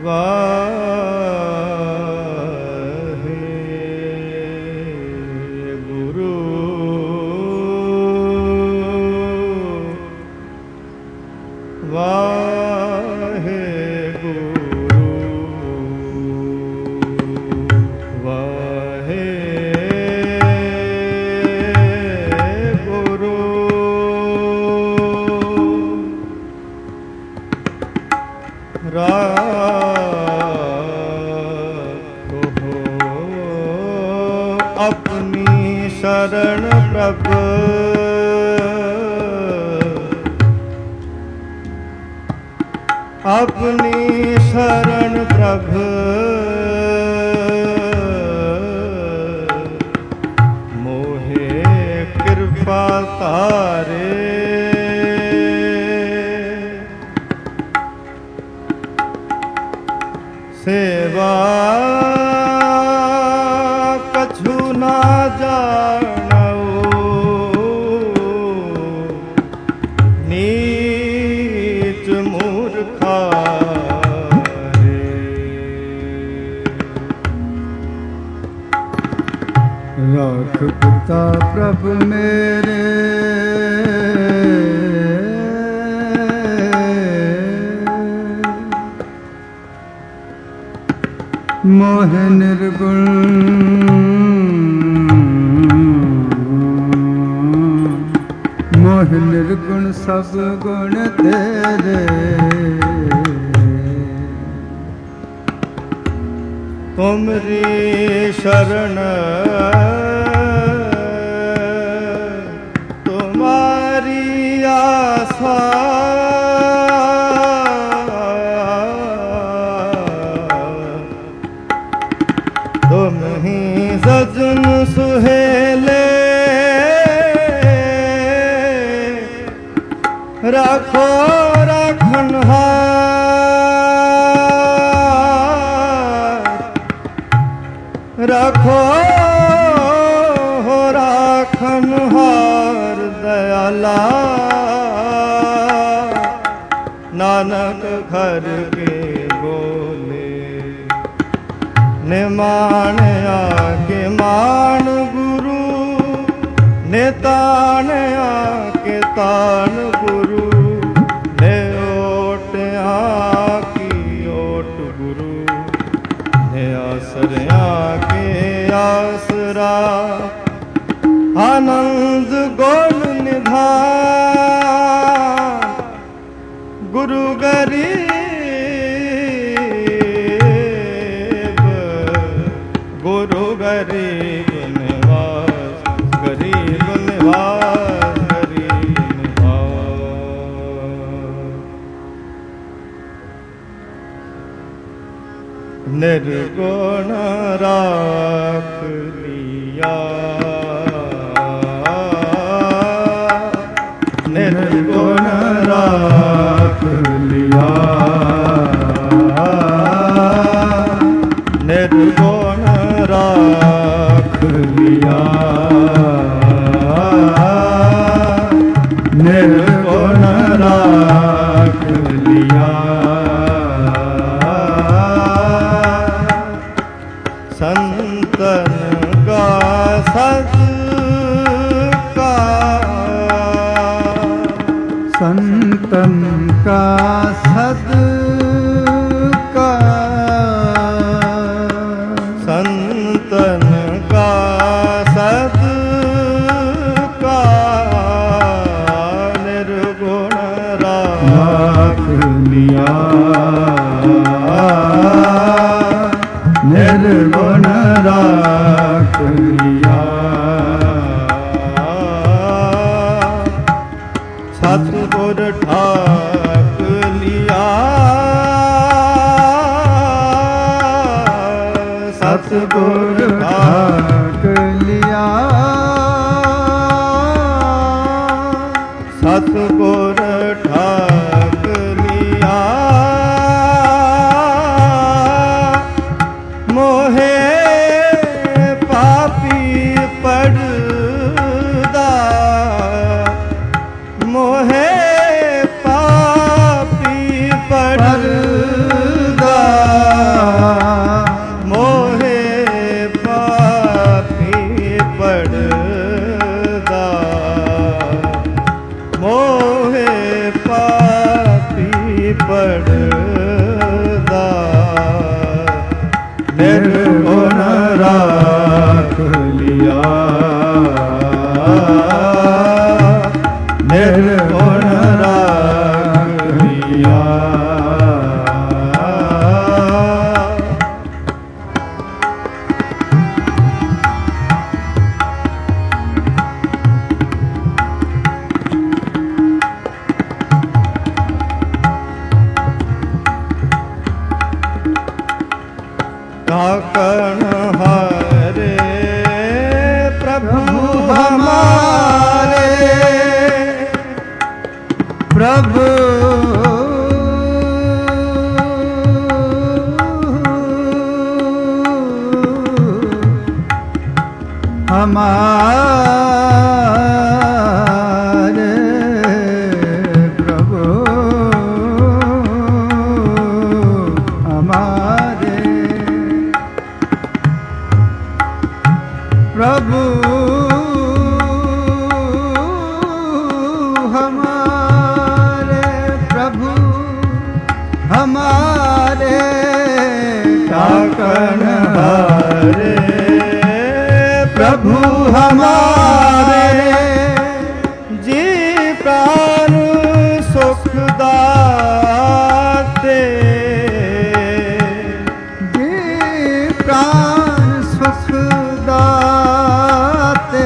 वाहेगुरु वाहेगुरु वाहेगुरु राखो अपनी शरण प्रभु अपनी शरण प्रभु मोहे कृपा तारे सेवा कछु ना जानऊ नीच मूर्खा राख पिता प्रभु मेरे मोह निर्गुण मोह निर्गुण सब गुण तेरे तुमरी शरण तुम्हारी आशा तुम ही सजन सुहेले राखो राखनहार रखो राखनहार दयाला नानक घर के बोले निमान आके मान गुरु नितान आके तान गुरु ने ओट आकी ओट गुरु ने आसरिया के आसरा आनंद गोल निधान गुरु गरीब गुरु गरीब निवास गरीब निवास गरीब निवास निर्गुण राख लिया निर्गुण राख लिया निर्गुण राख लिया निर्गुण राख लिया संतन का सद का संतन का सद का संतन का सद का निर्गुण राख लिया निर्गुण राख लिया सतगुर ठाक लिया सतगुर ठाक लिया सतगुर ठाक लिया मोहे पापी पड़दा मोहे पापी पड़दा ढाकन हारे प्रभु हमारे प्रभु हमारे प्रभु हमारे प्रभु हमारे प्रभु हमारे ढाकन हारे प्रभु हमारे जी प्राण सुख दाते जी प्राण सुख दाते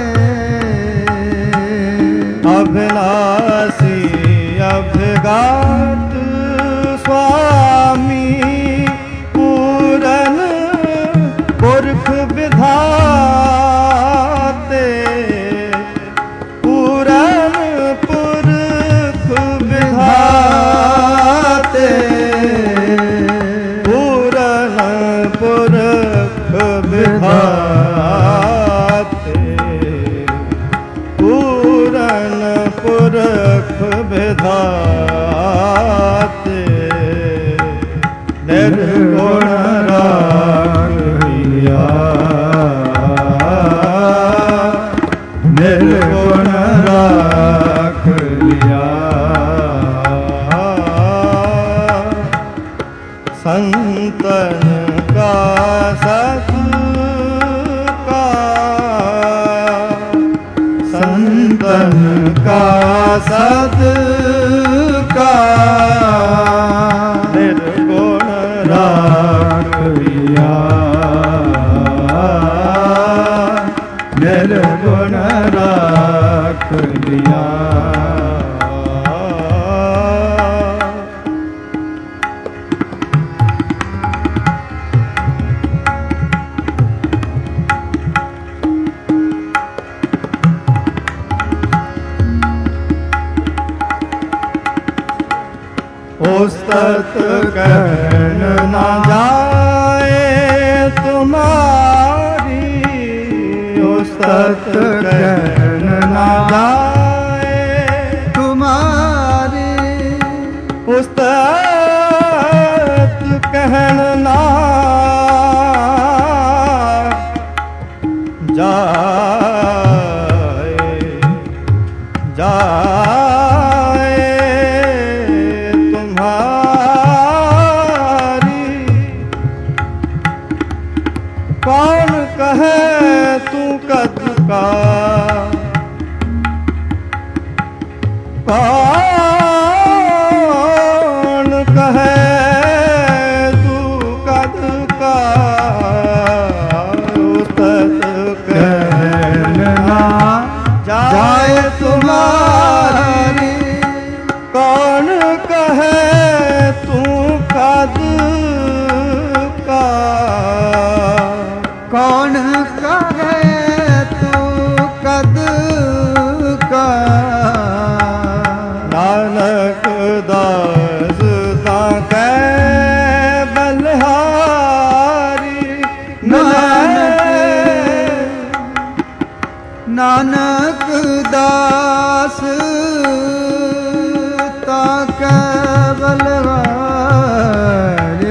अभिलाषी अभिगात स्वामी पूरन पुरख विधाते पूरन पुरख विधाते पूरन पुरख विधाते पूरन पुरख विधाते निर्गुण राखिया निर्गुण राख लिया संतन का संतन का सदका निर्गुण राख लिया निर्गुण राख लिया उस्तत कहन न जाए तुम्हारी उस्तत कहन न जाए तुम्हारी उस्तत कहन न जाए जाए कौन कहे तू कद का कौन कहे तू कद का उस्तत कहना जाए तुम्हारी कौन कहे तू कद का कौन कहे तू कद का नानक दास ताकै बलिहारी नानक दास ताकै बलिहारी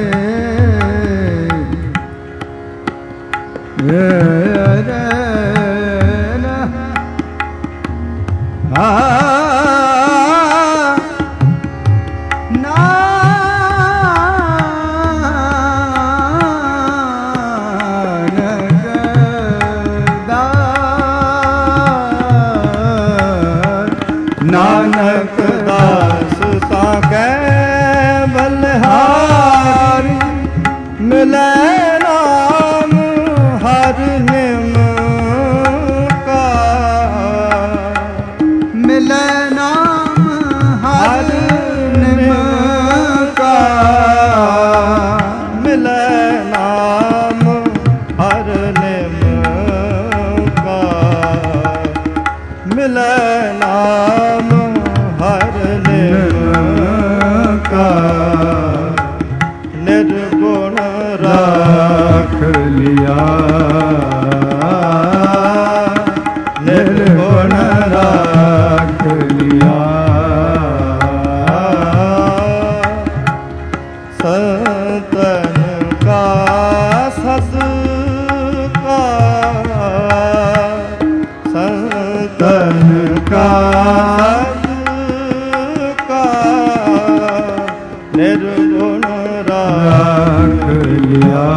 नानक दास ताकै बलिहारी मिलै नाम हर निम का मिलै नाम हर निम का मिलै नाम ਰਾਖ ਲਿਆ, ਨਿਰਗੁਣ ਰਾਖ ਲਿਆ। ਸੰਤਨ ਕਾ ਸਦਕਾ, ਸੰਤਨ ਕਾ ਸਦਕਾ, ਨਿਰਗੁਣ ਰਾਖ ਲਿਆ,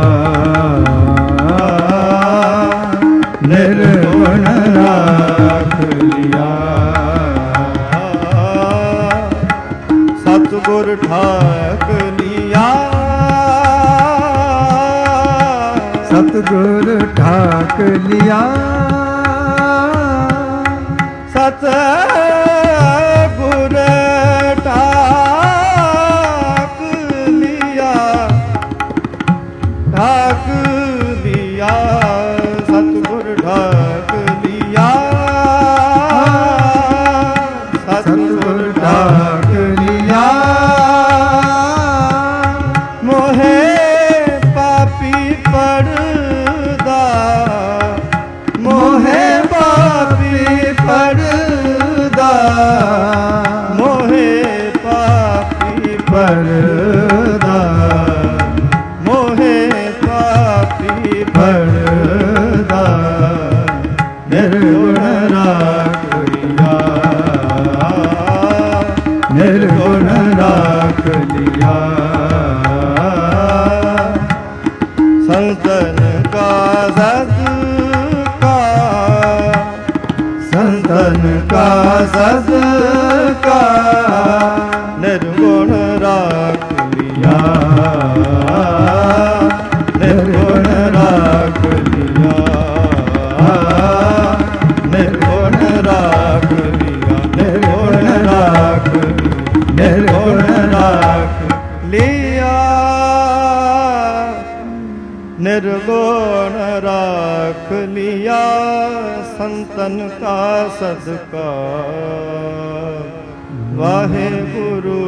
ਨਿਰਗੁਣ ਰਾਖ ਲਿਆ। ਸਤਿਗੁਰ ਠਾਕ ਲਿਆ, ਸਤਿਗੁਰ ਠਾਕ ਲਿਆ, ਸਤਿਗੁਰ ਠਾਕ ਲਿਆ, ਠਾਕ ਲਿਆ, ਸਤਿਗੁਰ ਠਾਕ ਲਿਆ, ਸਤਿਗੁਰ ਠਾਕ ਲਿਆ। ਮੋਹੇ ਪਾਪੀ ਪੜਦਾ, ਮੋਹੇ ਪਾਪੀ ਪੜਦਾ, ਮੋਹੇ ਪਾਪੀ ਪੜਦਾ, ਮੋਹੇ ਪਾਪੀ ਪੜਦਾ, ਨਿਰਗੁਣ ਰਾਖ ਲਿਆ, ਨਿਰਗੁਣ ਰਾਖ ਲਿਆ। ਸੰਤਨ ਕਾ ਸਦਕਾ, ਸੰਤਨ ਕਾ ਸਦਕਾ, ਨਿਰਗੁਣ ਰਾਖ ਲਿਆ, ਨਿਰਗੁਣ ਰਾਖ ਲਿਆ, ਨਿਰਗੁਣ ਰਾਖ ਲਿਆ, ਨਿਰਗੁਣ ਰਾਖ, ਨਿਰਗੁਣ ਰਾਖ ਲਿਆ, ਨਿਰਗੁਣ ਰਾਖ ਲਿਆ। ਸੰਤਨ ਕਾ ਸਦਕਾ, ਵਾਹਿਗੁਰੂ।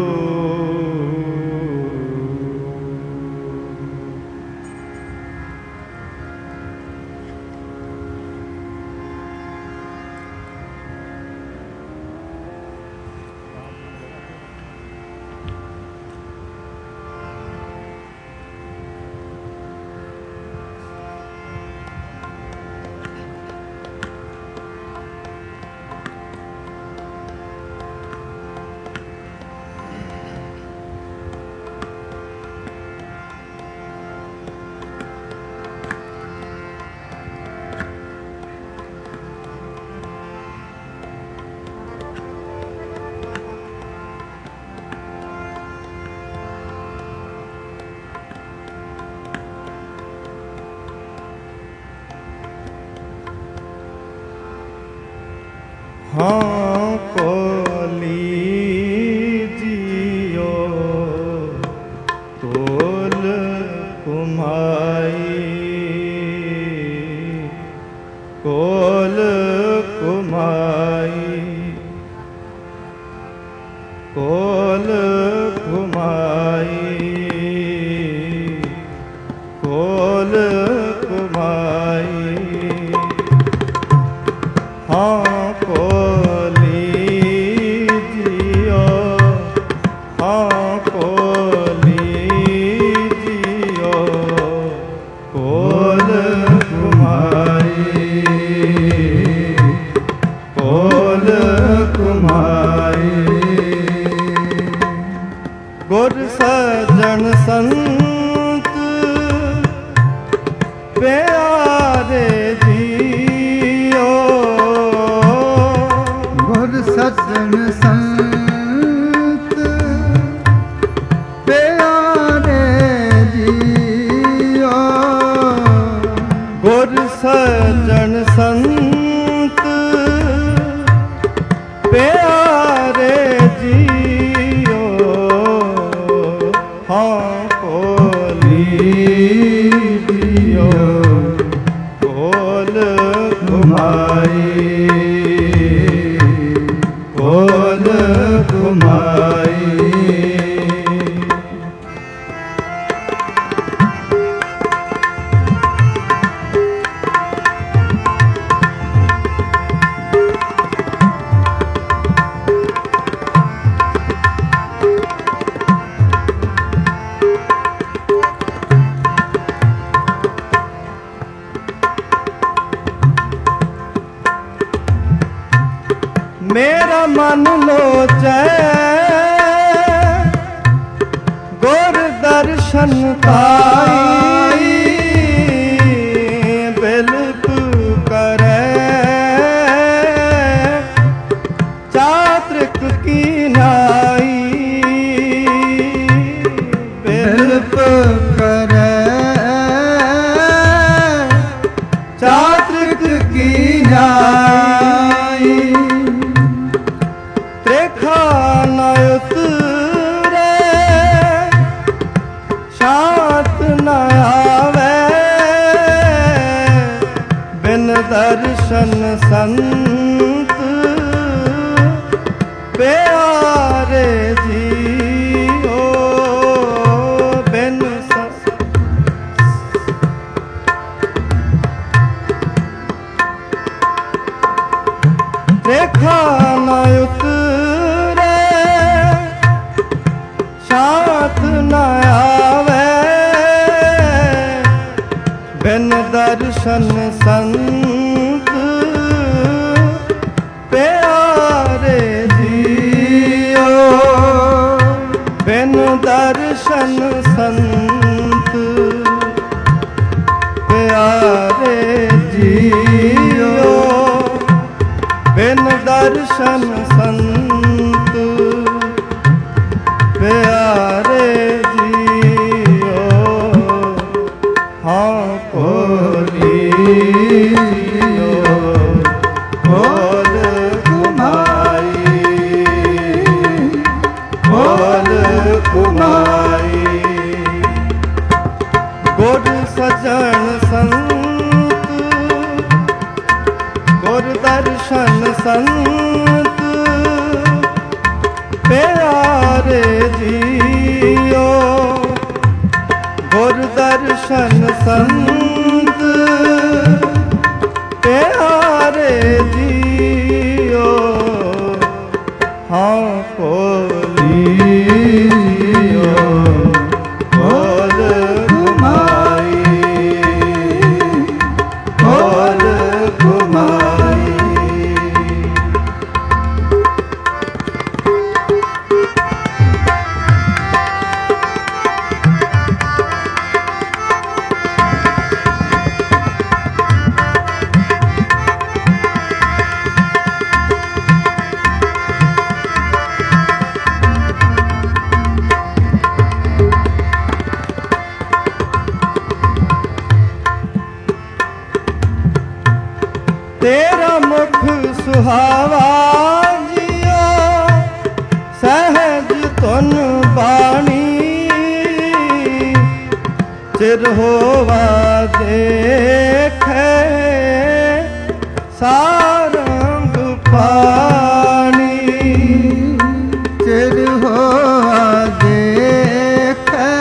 ਹਾਂ ਕੋਲੀ ਜੀਓ ਤੋਲ ਕੁਮਾਈ, ਕੋਲ ਕੁਮਾਈ, ਕੋਲ ਕੁਮਾਈ, ਕੋਲ ਕੁਮਾਈ। ਹਾਂ ਕੋਲੀ ਜੀਓ, ਹਾਂ ਕੋਲੀ ਜੀਓ, ਕੋਲ ਕੁਮਾਈ, ਕੋਲ ਕੁਮਾਈ। ਗੁਰ ਸਜਣ ਸੰਤ ਪਿਆਰੇ ਜੀਓ, ਗੁਰ ਸਜਣ ਸੰਤ ਪਿਆਰੇ ਜੀਓ, ਗੁਰ ਸਜਣ ਸੰਤ ਪਿਆਰੇ ਜੀਓ, ਹਾਂ ਕੋਲੀ ਜੀਓ, ਕੋਲ ਕੁਮਾਈ, ਕੋਲ ਕੁਮਾਈ। ਮੇਰਾ ਮਨ ਲੋਚੈ ਗੁਰ ਦਰਸ਼ਨ ਪਾਈ ਬਿਲਪ ਕਰੈ ਚਾਤ੍ਰਿਕ ਕੀ ਨਾਈ ਬਿਲਪ ਕਰੈ ਚਾਤ੍ਰਿਕ ਕੀ ਨਾਈ ਤ੍ਰੇਖਾ ਨ ਉਤਰੈ ਸ਼ਾਂਤ ਨ ਆਵੈ ਬਿਨ ਦਰਸ਼ਨ ਸੰਤ ਪਿਆਰੇ ਜੀਓ ਬਿਨ ਤ੍ਰੇਖਾ ਨ ਉਤਰੈ ਸ਼ਾਂਤ ਨ ਆਵੈ ਬਿਨ ਦਰਸ਼ਨ ਸੰਤ ਪਿਆਰੇ ਜੀਓ ਬਿਨ ਦਰਸ਼ਨ ਸੰਤ ਪਿਆਰੇ ਜੀਓ ਬਿਨ ਦਰਸ਼ਨ ਸੰਤ ਪਿਆਰੇ ਜੀਓ ਹਾਂ ਕੋਲੀ ਬੋਲ ਕੁਮਾਈ ਬੋਲ ਕੁਮਾਈ ਗੁਰ ਸਜਣ ਸੰਤ ਗੁਰ ਦਰਸ਼ਨ ਸੰਤ ਪਿਆਰੇ ਜੀਓ ਗੁਰ ਦਰਸ਼ਨ ਸੰਤ ਪਿਆਰੇ ਜੀਓ ਹਾਂ ਕੋਲੀਓ ਬੋਲ ਕੁਮਾਈ ਬੋਲ ਕੁਮਾਈ ਤੇਰਾ ਮੁਖ ਸੁਹਾਵਾ ਜੀਓ ਸਹਿਜ ਧੁਨ ਬਾਣੀ ਚਿਰ ਹੋਵਾ ਦੇਖੈ ਸਾਰੰਗ ਪਾਣੀ ਚਿਰ ਹੋਆ ਦੇਖੈ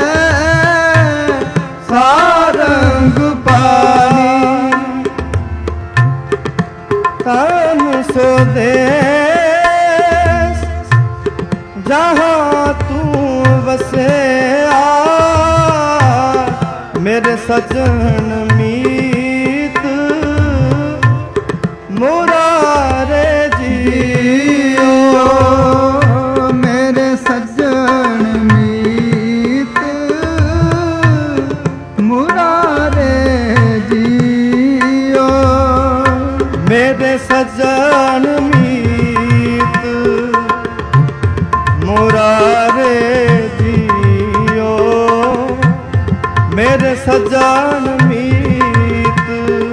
ਸਾਰੰਗ ਪਾਣੀ ਤਨ ਸੋ ਦੇਸ ਜਹਾਂ ਤੂੰ ਵਸਿਆ ਮੇਰੇ ਸਜਣ ਮੀਤ ਮੁਰਾਰੇ ਜੀਓ ਮੇਰੇ ਸੱਜਣ ਮੀਤ ਮੁਰਾਰੇ ਜੀਓ ਮੇਰੇ ਸਜਣ ਮੀਤ ਮੁਰਾਰੇ ਜੀਓ ਮੇਰੇ ਸਜਣ ਮੀਤ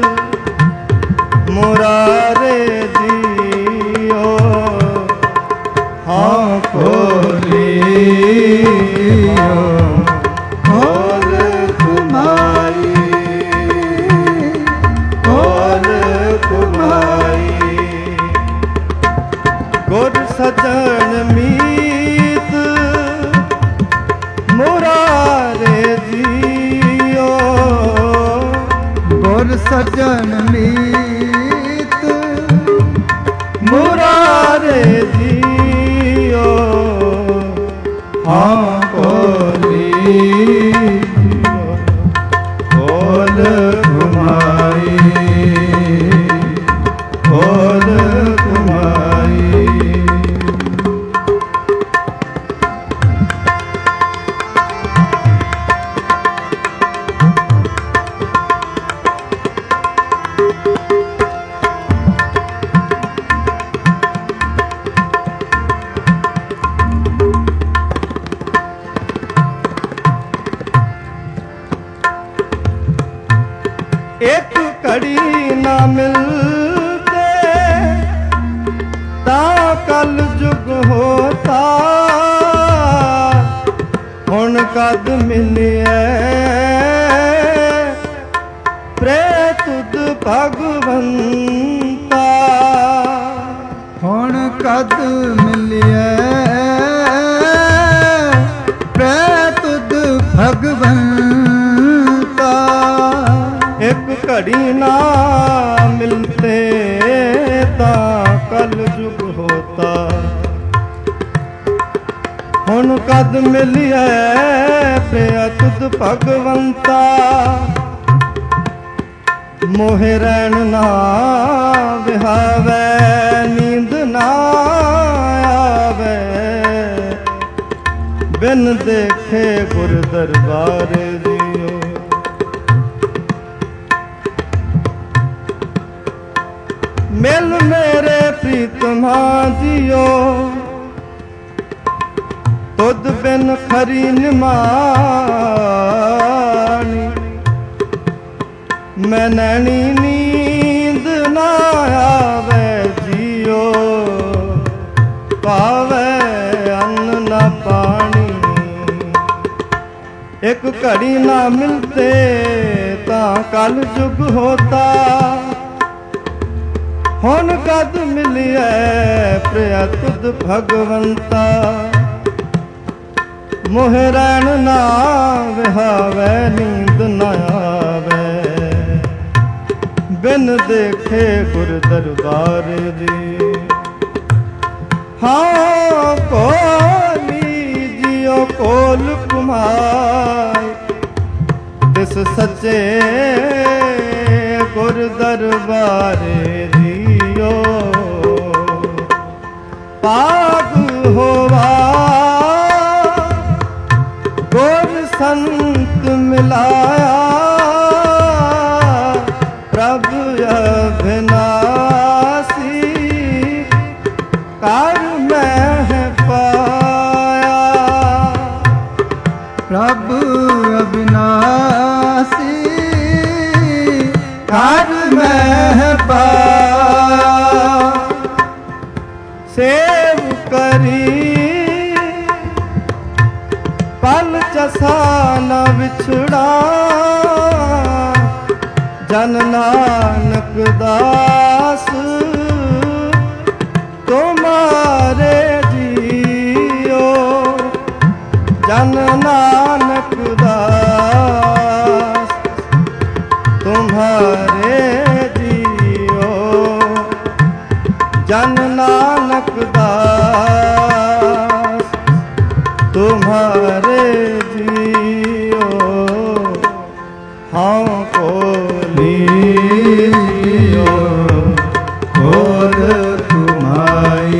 ਮੁਰਾਰੇ ਜੀਓ ਹਾਂ ਕੋਲੀਓ ਬੋਲ ਕੁਮਾਈ ਬੋਲ ਕੁਮਾਈ ਗੁਰ ਸਜਣ ਮੀਤ ਮੁਰਾਰੇ ਜੀਓ ਗੁਰ ਸਜਣ ਮੀਤ ਮੁਰਾਰੇ ਜੀਓ ਹਾਂ ਕੋਲੀਓ ਬੋਲ ਕੁਮਾਈ ਬੋਲ ਕੁਮਾਈ एक घड़ी ना मिलते ता कल जुग होता, हुण कद मिलिए प्रेतुद भगवंता। हुण कद मिलिए प्रेतुद भगवंता। एक घड़ी ना मिलते ता कल जुग होता, हुण कद मिलिए प्रेतुद भगवंता। मोहे रैन ना विहावे नींद ना आवे, बिन देखे गुर दरबार जियो। मिल मेरे प्रीतमा जियो, तुद बिन खरी निमानी। मैं नैनी नींद ना आवे जियो, पावे अन्न ना पानी। एक घड़ी ना मिलते ता कल जुग होता, हुण कद मिलिए प्रेतुद भगवंता। मोहे रैन ना विहावे नींद ना आवे, बिन देखे गुर दरबार जी। हाँ कोली जियो कोल कुमार, तिस सच्चे गुर दरबार जियो। पाग होवा गुर संत मिलाया, प्रभु अविनाशी कर मैं पाया। प्रभु अविनाशी कर मैं पाया। सेव करी पल चसा न विछड़ा, जन नानक दास तुम्हारे जियो। जन नानक दास तुम्हारे जियो। जन नानक दास तुम्हारे जियो। हाँ कोली जियो कोल कुमाई,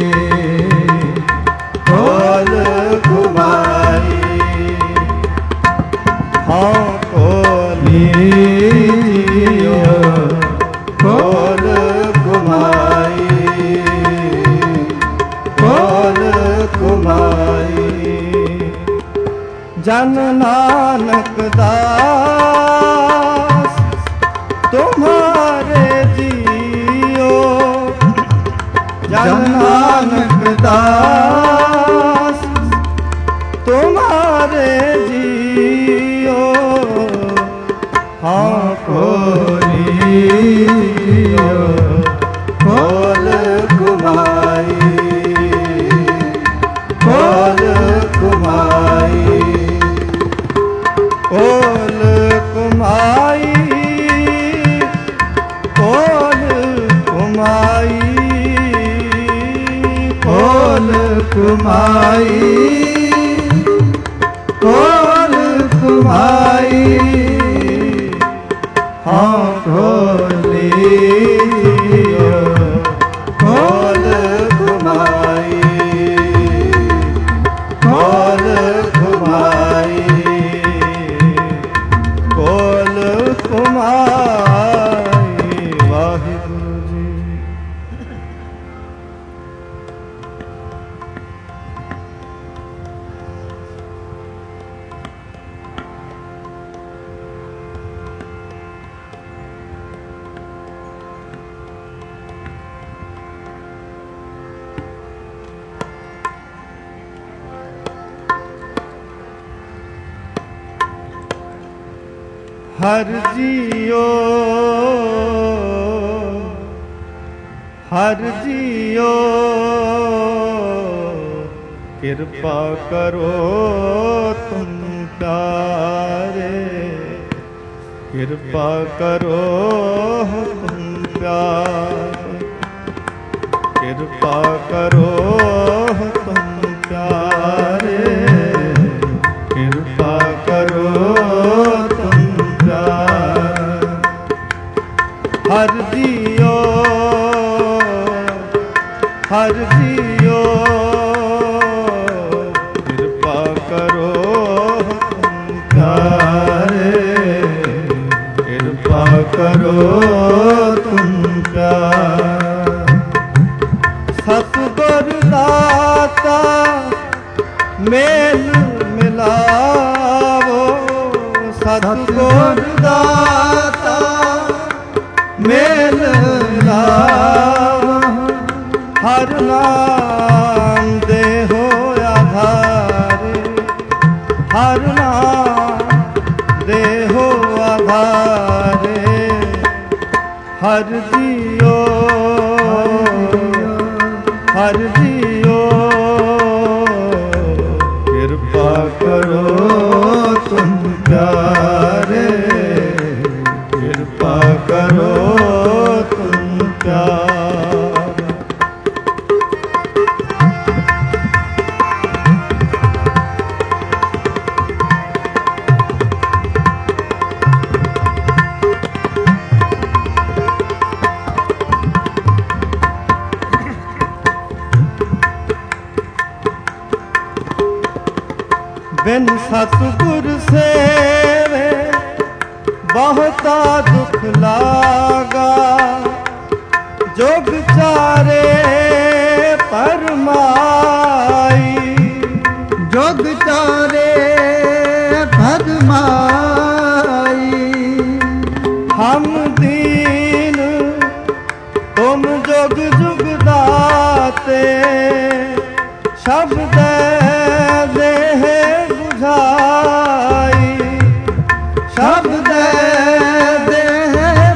कोल कुमारी। हाँ कोली जियो कोल कुमारी, कोल कुमारी। जन नानक दास तुम्हारे जियो। जन नानक दास तुम्हारे जियो। हाँ कोली जियो कोल कुमारी, कोल कुमारी। कोल कुमाई, कोल कुमाई, कोल कुमाई, कोल कुमाई। हाँ कोली जियो कोल कुमाई, कोल कुमाई, कोल कुमाई। वाहिगुरु जी। ਹਰ ਜੀਓ ਹਰ ਜੀਓ ਕਿਰਪਾ ਕਰੋ ਤੁਮ ਪਿਆਰੇ ਕਿਰਪਾ ਕਰੋ ਤੁਮ ਪਿਆਰੇ ਕਿਰਪਾ ਕਰੋ ਤੁਮ ਪਿਆਰੇ ਕਿਰਪਾ ਕਰੋ ਤੁਮ ਪਿਆਰੇ ਹਰ ਜੀਓ ਹਰ ਜੀਓ ਕਿਰਪਾ ਕਰੋ ਤੁਮ ਪਿਆਰੇ ਕਿਰਪਾ ਕਰੋ ਤੁਮ ਪਿਆਰੇ ਸਤਿਗੁਰ ਦਾਤਾ ਮੇਲ ਮਿਲਾਵੋ ਸਤਿਗੁਰ ਦਾਤਾ ਮੇਲ ਮਿਲਾਵੋ ਹਰ ਨਾਮ ਦੇਹੋ ਆਧਾਰੇ ਹਰ ਨਾਮ ਦੇਹੋ ਆਧਾਰੇ ਹਰ ਜੀਓ ਹਰ ਜੀਓ ਕਿਰਪਾ ਕਰੋ ਤੁਮ ਪਿਆਰੇ ਕਿਰਪਾ ਕਰੋ ਤੁਮ ਪਿਆਰੇ ਬਿਨ ਸਤਿਗੁਰ ਸੇਵੇ ਬਹੁਤਾ ਦੁਖ ਲਾਗਾ ਜੋਗ ਚਾਰੇ ਪਰਮਾਈ ਜੋਗ ਚਾਰੇ ਫਰਮਾਈ ਹਮ ਦੀਨ ਤੁਮ ਜੁਗ ਜੁਗ ਦਾਤੇ ਸ਼ਬਦ ਦੇਹ ਬੁਝਾਈ ਸ਼ਬਦ ਦੇਹ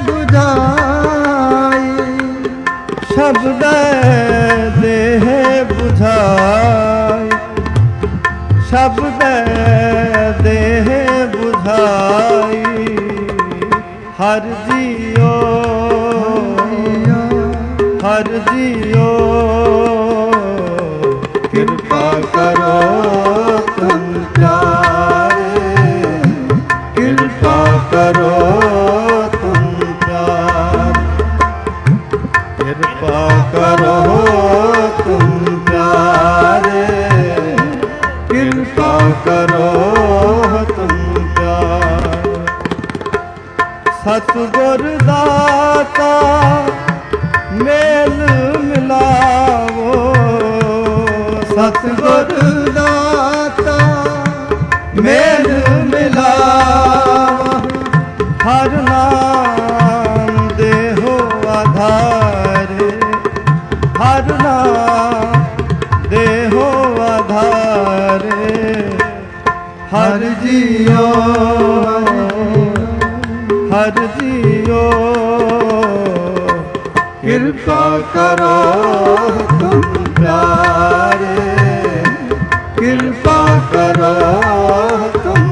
ਬੁਝਾਈ ਸ਼ਬਦ ਦੇਹ ਬੁਝਾਈ ਸ਼ਬਦ ਦੇਹ ਬੁਝਾਈ ਹਰ ਜੀਓ ਹਰ ਜੀਓ ਕਿਰਪਾ ਕਰੋ ਤੁਮ ਪਿਆਰੇ ਕਿਰਪਾ ਕਰੋ ਤੁਮ ਪਿਆਰੇ ਕਿਰਪਾ ਕਰੋ ਤੁਮ ਪਿਆਰੇ ਕਿਰਪਾ ਕਰੋ ਤੁਮ ਪਿਆਰੇ ਸਤਿਗੁਰ ਦਾਤਾ ਮੇਲ ਮਿਲਾਵੋ ਸਤਿਗੁਰ ਦਾਤਾ ਮੇਲ ਮਿਲਾਵੋ ਹਰ ਨਾਮ ਦੇਹੋ ਆਧਾਰੇ ਹਰ ਨਾਮ ਦੇਹੋ ਆਧਾਰੇ ਹਰ ਜੀਓ ਹਰ ਜੀਓ ਕਿਰਪਾ ਕਰੋ ਤੁਮ ਪਿਆਰੇ ਕਿਰਪਾ ਕਰੋ ਤੁਮ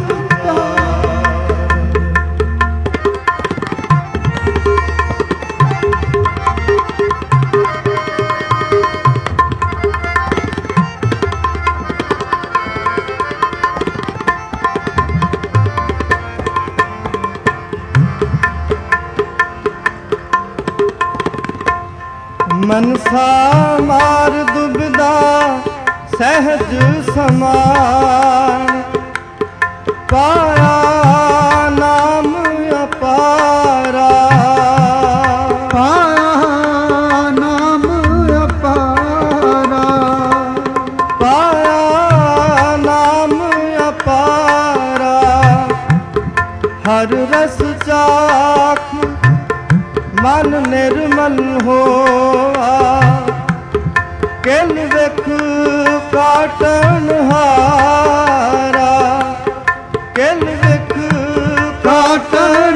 ਮਨਸਾ ਮਾਰ ਦੁਬਦਾ ਸਹਿਜ ਸਮਾਨ ਪਾਇਆ ਨਾਮ ਅਪਾਰਾ ਪਾਇਆ ਨਾਮ ਅਪਾਰਾ ਪਾਇਆ ਨਾਮ ਅਪਾਰਾ ਹਰ ਰਸ ਚਾਖ ਮਨ ਨਿਰਮਲ ਹੋਆ ਕਿਲ ਵਿਖ ਕਾਟਨ ਹਾਰਾ ਕਿਲ ਵਿਖ ਕਾਟਨ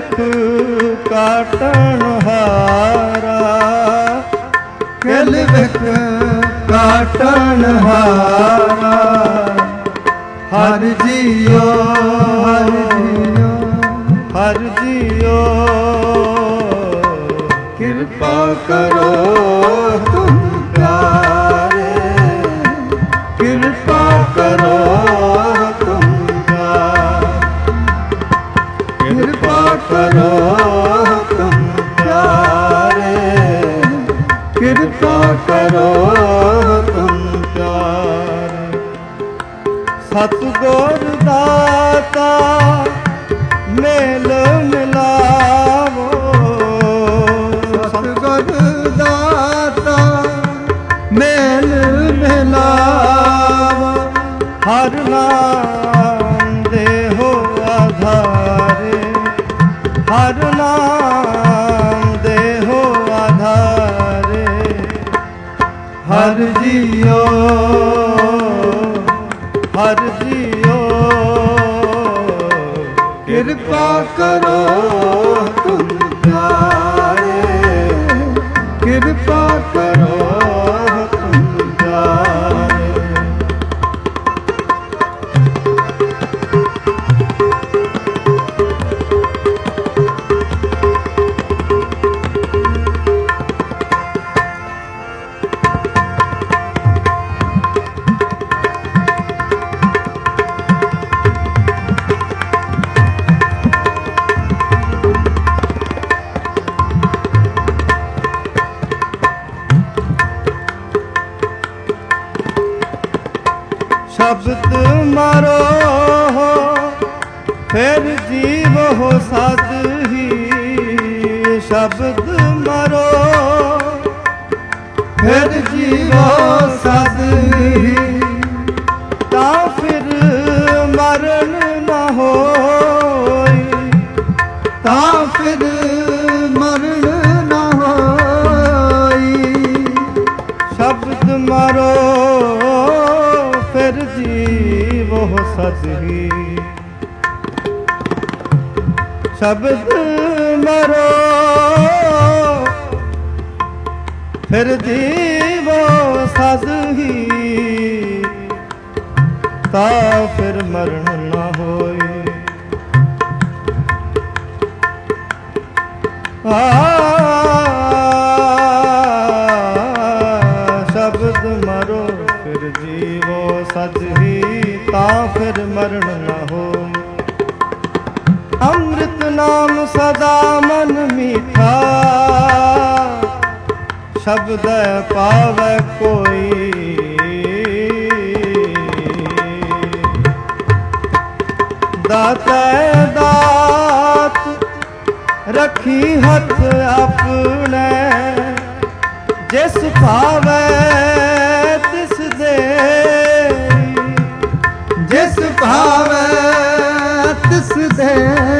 ਵਿਖ ਕਾਟਣ ਹਾਰਾ, ਕਿਲ ਵਿਖ ਕਾਟਣ ਹਾਰਾ। ਹਰਿ ਜੀਓ ਹਰਿ ਜੀਓ ਹਰਿ ਜੀਓ ਕਿਰਪਾ ਕਰੋ ਤੁਮ ਪਿਆਰੇ, ਕਿਰਪਾ ਕਰੋ ਤੁਮ ਪਿਆਰੇ, ਕਿਰਪਾ ਕਰੋ ਤੁਮ ਪਿਆਰੇ, ਕਿਰਪਾ ਕਰੋ ਤੁਮ ਪਿਆਰੇ। ਸਤਿਗੁਰ ਦਾਤਾ ਮੇਲ ਮਿਲਾਵੋ, ਸਤਿਗੁਰ ਦਾਤਾ ਮੇਲ ਮਿਲਾਵੋ। ਹਰ ਨਾਮ ਦੇਹੋ ਆਧਾਰੇ, ਹਰ ਨਾਮ ਦੇਹੋ ਆਧਾਰੇ। ਹਰਿ ਜੀਓ ਹਰਿ ਜੀਓ ਕਿਰਪਾ ਕਰੋ ਤੁਮ ਪਿਆਰੇ, ਕਿਰਪਾ ਕਰੋ ਤੁਮ ਪਿਆਰੇ। ਸ਼ਬਦ ਮਾਰੋ ਫਿਰ ਜੀਵੋ ਸਦ ਹੀ, ਸ਼ਬਦ ਮਾਰੋ ਫਿਰ ਜੀਵੋ ਸਦ ਹੀ। ਤਾਂ ਫਿਰ ਮਰਨ ਨਾ ਹੋਈ, ਤਾਂ ਫਿਰ ਮਰਨ ਨਾ ਹੋਈ। ਸ਼ਬਦ ਮਾਰੋ ਫਿਰ ਜੀਵੋ ਸਦ ਹੀ, ਸ਼ਬਦ ਮਾਰੋ ਫਿਰ ਜੀਵੋ ਸਦ ਹੀ। ਤਾਂ ਫਿਰ ਮਰਨ ਨਾ ਹੋਈ। ਸ਼ਬਦ ਮਾਰੋ ਫਿਰ ਜੀਵੋ ਸਦ ਹੀ, ਤਾਂ ਫਿਰ ਮਰਨ ਨਾ ਹੋਈ। ਅੰਮ੍ਰਿਤ ਨਾਮ ਸਦਾ ਮਨ ਮੀਠਾ, ਸ਼ਬਦ ਪਾਵੈ ਕੋਈ। ਦਾਤੈ ਦਾਤ ਰਖੀ ਹੱਥ ਆਪਣੇ, ਜਿਸ ਭਾਵੈ ਤਿਸ ਦੇ, ਜਿਸ ਭਾਵੈ ਤਿਸ ਦੇ।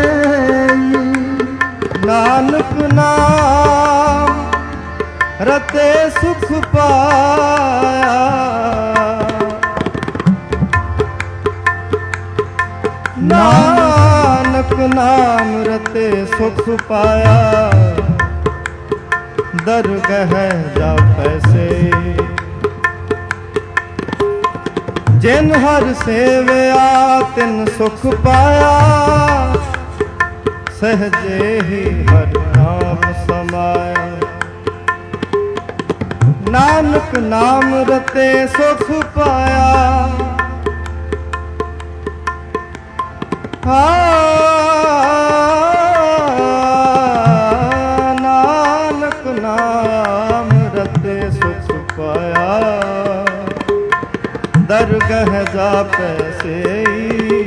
ਨਾਨਕ ਨਾਮ ਰਤੇ ਸੁਖ ਪਾਇਆ, ਨਾਨਕ ਨਾਮ ਰਤੇ ਸੁਖ ਪਾਇਆ। ਦਰਗਹ ਜਾਪੈ ਸੇ ਜਿਨ ਹਰ ਸੇਵਿਆ ਤਿਨ ਸੁਖ ਪਾਇਆ। ਸਹਜੇ ਹੀ ਹਰ ਨਾਮ ਸਮਾਇਆ, ਨਾਨਕ ਨਾਮ ਰਤੇ ਸੁਖ ਪਾਇਆ। ਨਾਨਕ ਨਾਮ ਰਤੇ ਸੁਖ ਪਾਇਆ। ਦਰਗਹ ਜਾਪੈ ਸੇਈ,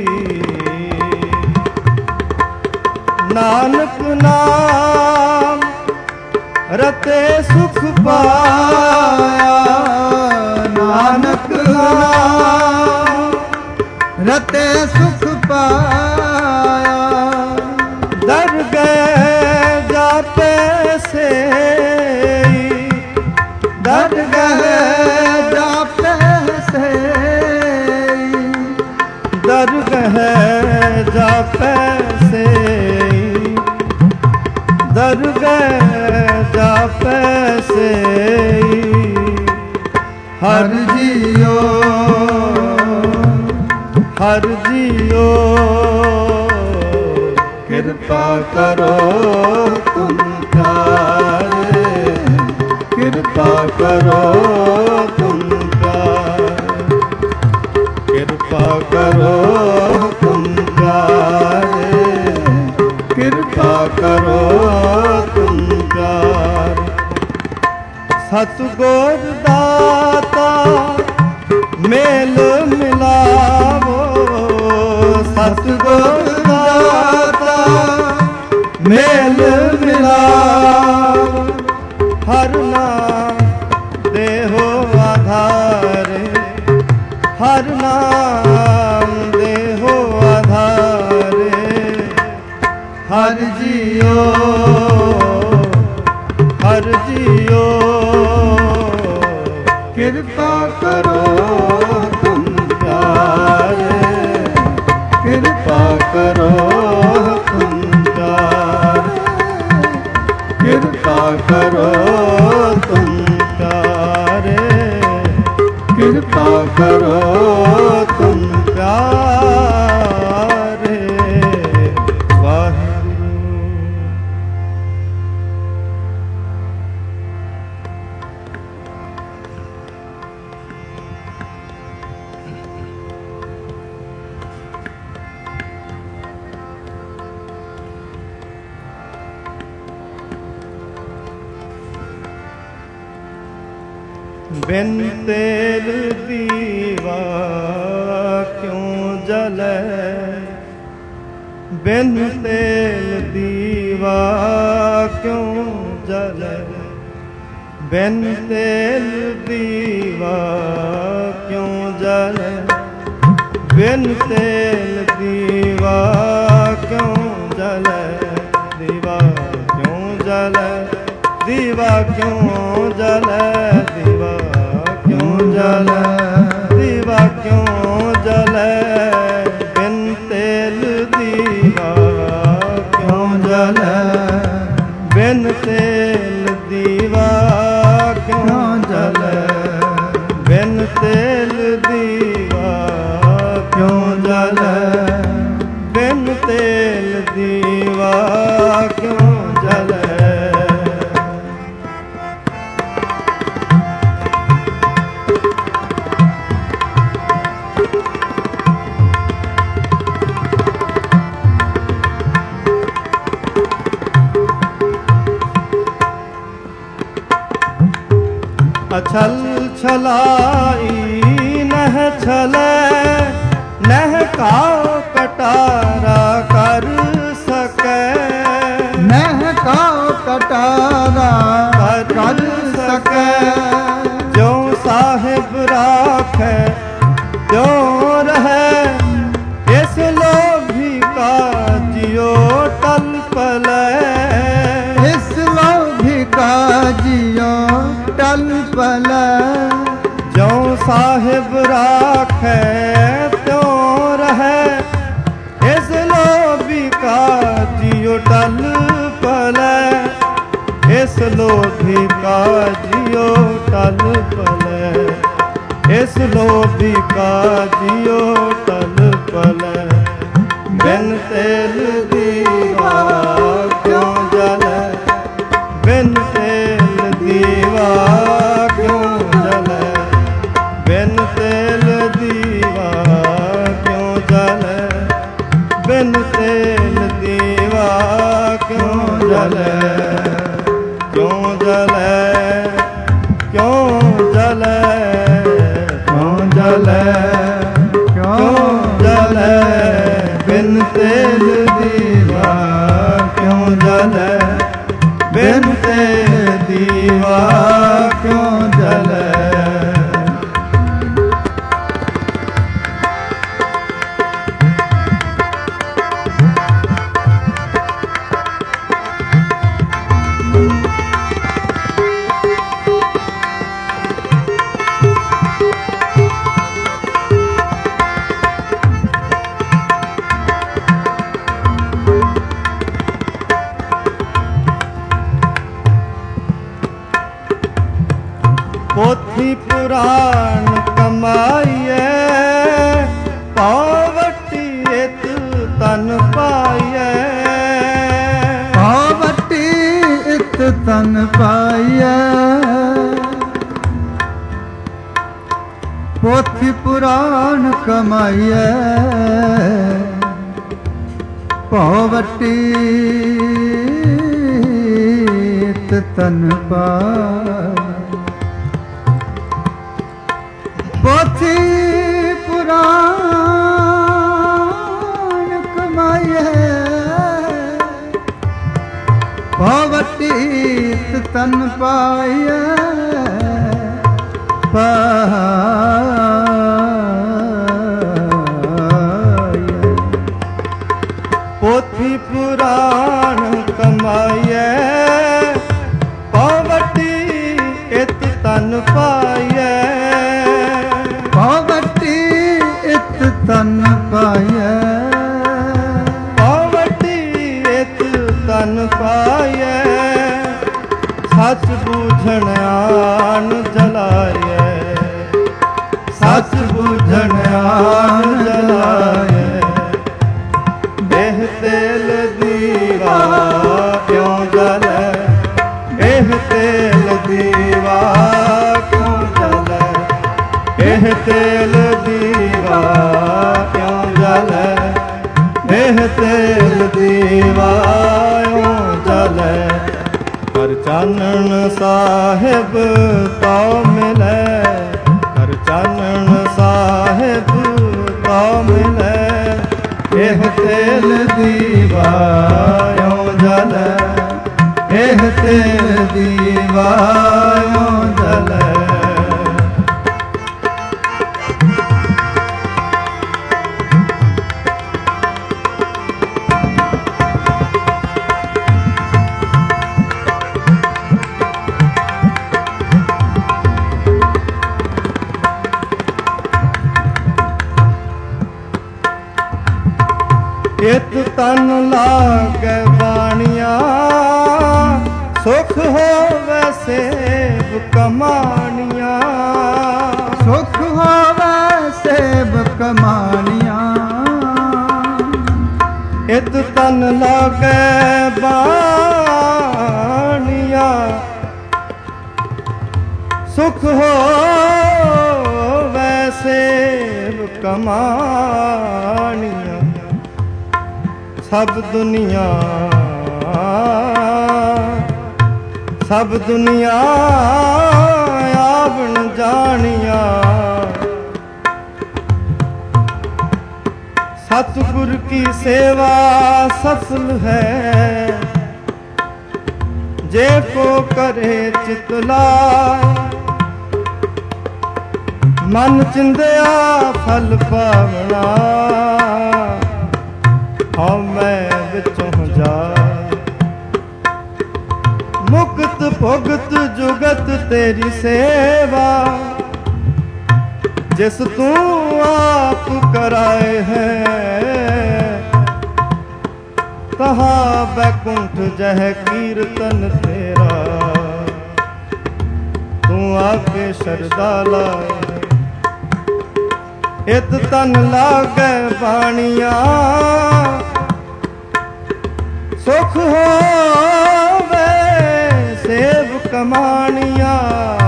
ਨਾਨਕ ਨਾਮ ਰਤੇ ਸੁਖ ਪਾਇਆ। ਨਾਨਕ ਨਾਮ ਰਤੇ ਸੁਖ ਪਾਇਆ। ਦਰਗਹ ਜਾਪੈ ਸੇਈ, ਦਰਗਹ ਜਾਪੈ ਸੇਈ। ਦਰਗਹ ਜਾਪੈ ਸੇਈ। ਹਰ ਜੀਓ ਹਰ ਜੀਓ ਕਿਰਪਾ ਕਰੋ ਤੁਮ ਪਿਆਰੇ ਕਿਰਪਾ ਕਰੋ ਤੁਮ ਪਿਆਰੇ ਕਿਰਪਾ ਕਰੋ ਤੁਮ ਪਿਆਰੇ ਕਿਰਪਾ ਕਰੋ ਤੁਮ ਪਿਆਰੇ ਸਤਿਗੁਰ ਦਾਤਾ ਮੇਲ ਮਿਲਾਵੋ ਸਤਿਗੁਰ ਦਾਤਾ ਮੇਲ ਮਿਲਾਵੋ ਹਰ ਨਾਮ ਦੇਹੋ ਆਧਾਰੇ ਹਰ ਨਾਮ ਦੇਹੋ ਆਧਾਰੇ ਹਰ ਜੀਓ ਹਰ ਜੀਓ ਕਿਰਪਾ ਕਰੋ ਤੁਮ ਪਿਆਰੇ ਕਿਰਪਾ ਕਰੋ ਤੁਮ ਪਿਆਰੇ ਕਿਰਪਾ ਕਰੋ ਤੁਮ ਪਿਆਰੇ ਕਿਰਪਾ ਕਰੋ ਤੁਮ ਪਿਆਰੇ ਵਾਹਿਗੁਰੂ। बिन तेल दीवा क्यों जले बिन तेल दीवा क्यों जले बिन तेल दीवा क्यों जले बिन तेल दीवा क्यों जले दीवा क्यों जले दीवा क्यों जले दीवा क्यों जले दीवा क्यों जले बिन तेल दीवा क्यों जले बिन तेल दीवा क्यों जले बिन तेल दीवा क्यों जले बिन तेल दीवा क्यों जले। अछल छलाई नह छले नह काओ कटारा कर सके नह काओ कटारा कर सके जो साहिब राखे त्यों रहे इस लोभी का जियो टल पले इस लोभी का जियो टल पले जो साहिब राखे त्यों रहे इस लोभी का जियो टल पले इस लोभी का जियो टल पले इस लोभी का जियो टल पले बिन तेल दीवा क्यों जले बिन तेल दीवा क्यों जले बिन तेल दीवा क्यों जले बिन तेल दीवा क्यों जले क्यों जले क्यों जले क्यों जले क्यों जले बिन तेल दीवा क्यों जले बिन तेल दीवा क्यों जले। पोथी पुराण ਤਨ ਪਾਈਐ। ਪੋਥੀ ਪੁਰਾਣ ਕਮਾਈਐ। ਭਵਟੀ ਤਨ ਪਾਈਐ। ਪੋਥੀ ਪੁਰਾਣ ਕਮਾਈਐ। ਭਵਟੀ ਤਨ ਪਾਈਐ। ਪੋਥੀ ਪੁਰਾਣ ਕਮਾਈਐ। ਭਵਟੀ ਇਤ ਤਨ ਪਾਈਐ। ਭਵਟੀ ਇਤ ਤਨ ਪਾਈਐ। ਭਵਟੀ ਇਤ ਤਨ ਪਾਈਐ। ਸੱਚ ਬੂਝਣ ਆਨ ਜਲਾਇਐ। ਸੱਚ ਬੂਝਣ ਆਨ ਜਲਾਇਐ। ਇਹ ਤੇਲ ਦੀਵਾ ਕਿਉਂ ਜਲੈ। ਇਹ ਤੇਲ ਦੀਵਾ ਕਿਉਂ ਜਲੈ। ਇਹ ਤੇਲ ਦੀਵਾ ਕਿਉਂ ਜਲੈ। ਇਹ ਤੇਲ ਦੀਵਾ ਕਿਉਂ ਜਲੈ। ਕਰ ਚਾਨਣ ਸਾਹਿਬ ਤਉ ਮਿਲੈ। ਕਰ ਚਾਨਣ ਸਾਹਿਬ ਤਉ ਮਿਲੈ। ਇਹ ਤੇਲ ਦੀਵਾ ਕਿਉਂ ਜਲੈ। ਇਹ ਤੇਲ ਦੀਵਾ ਕਿਉਂ ਜਲੈ। ਇਤ ਤਨ ਲਾਗੈ ਬਾਣੀਆਂ। ਸੁਖ ਹੋਵੈ ਸੇਵ ਕਮਾਣੀਆਂ। ਸੁਖ ਹੋਵੈ ਸੇਵ ਕਮਾਣੀਆਂ। ਇਤ ਤਨ ਲਾਗੈ ਬਾਣੀਆਂ। ਸੁਖ ਹੋਵੈ ਸੇਵ ਕਮਾਣੀਆਂ। ਸਭ ਦੁਨੀਆ ਸਭ ਦੁਨੀਆ ਆਵਣ ਜਾਣੀਆਂ। ਸਤਿਗੁਰ ਕੀ ਸੇਵਾ ਸਫਲ ਹੈ। ਜੇ ਕੋ ਕਰੇ ਚਿਤ ਲਾਇ। ਮਨ ਚਿੰਦਿਆ ਫਲ ਪਾਵਣਾ। ਹਉ ਮੈਂ ਵਿੱਚੋਂ ਜਾਇ। ਮੁਕਤ ਭੁਗਤ ਜੁਗਤ ਤੇਰੀ ਸੇਵਾ। ਜਿਸ ਤੂੰ ਆਪ ਕਰਾਏ ਹੈ। ਤਹਾਂ ਬੈਕੁੰਠ ਜਹ ਕੀਰਤਨ ਤੇਰਾ। ਤੂੰ ਆਕੇ ਸ਼ਰਧਾ ਲਾਏ। ਇਤ ਤਨ ਲਾਗੈ ਬਾਣੀਆਂ। ਸੁਖ ਹੋਵੇ ਸੇਵ ਕਮਾਣੀਆਂ।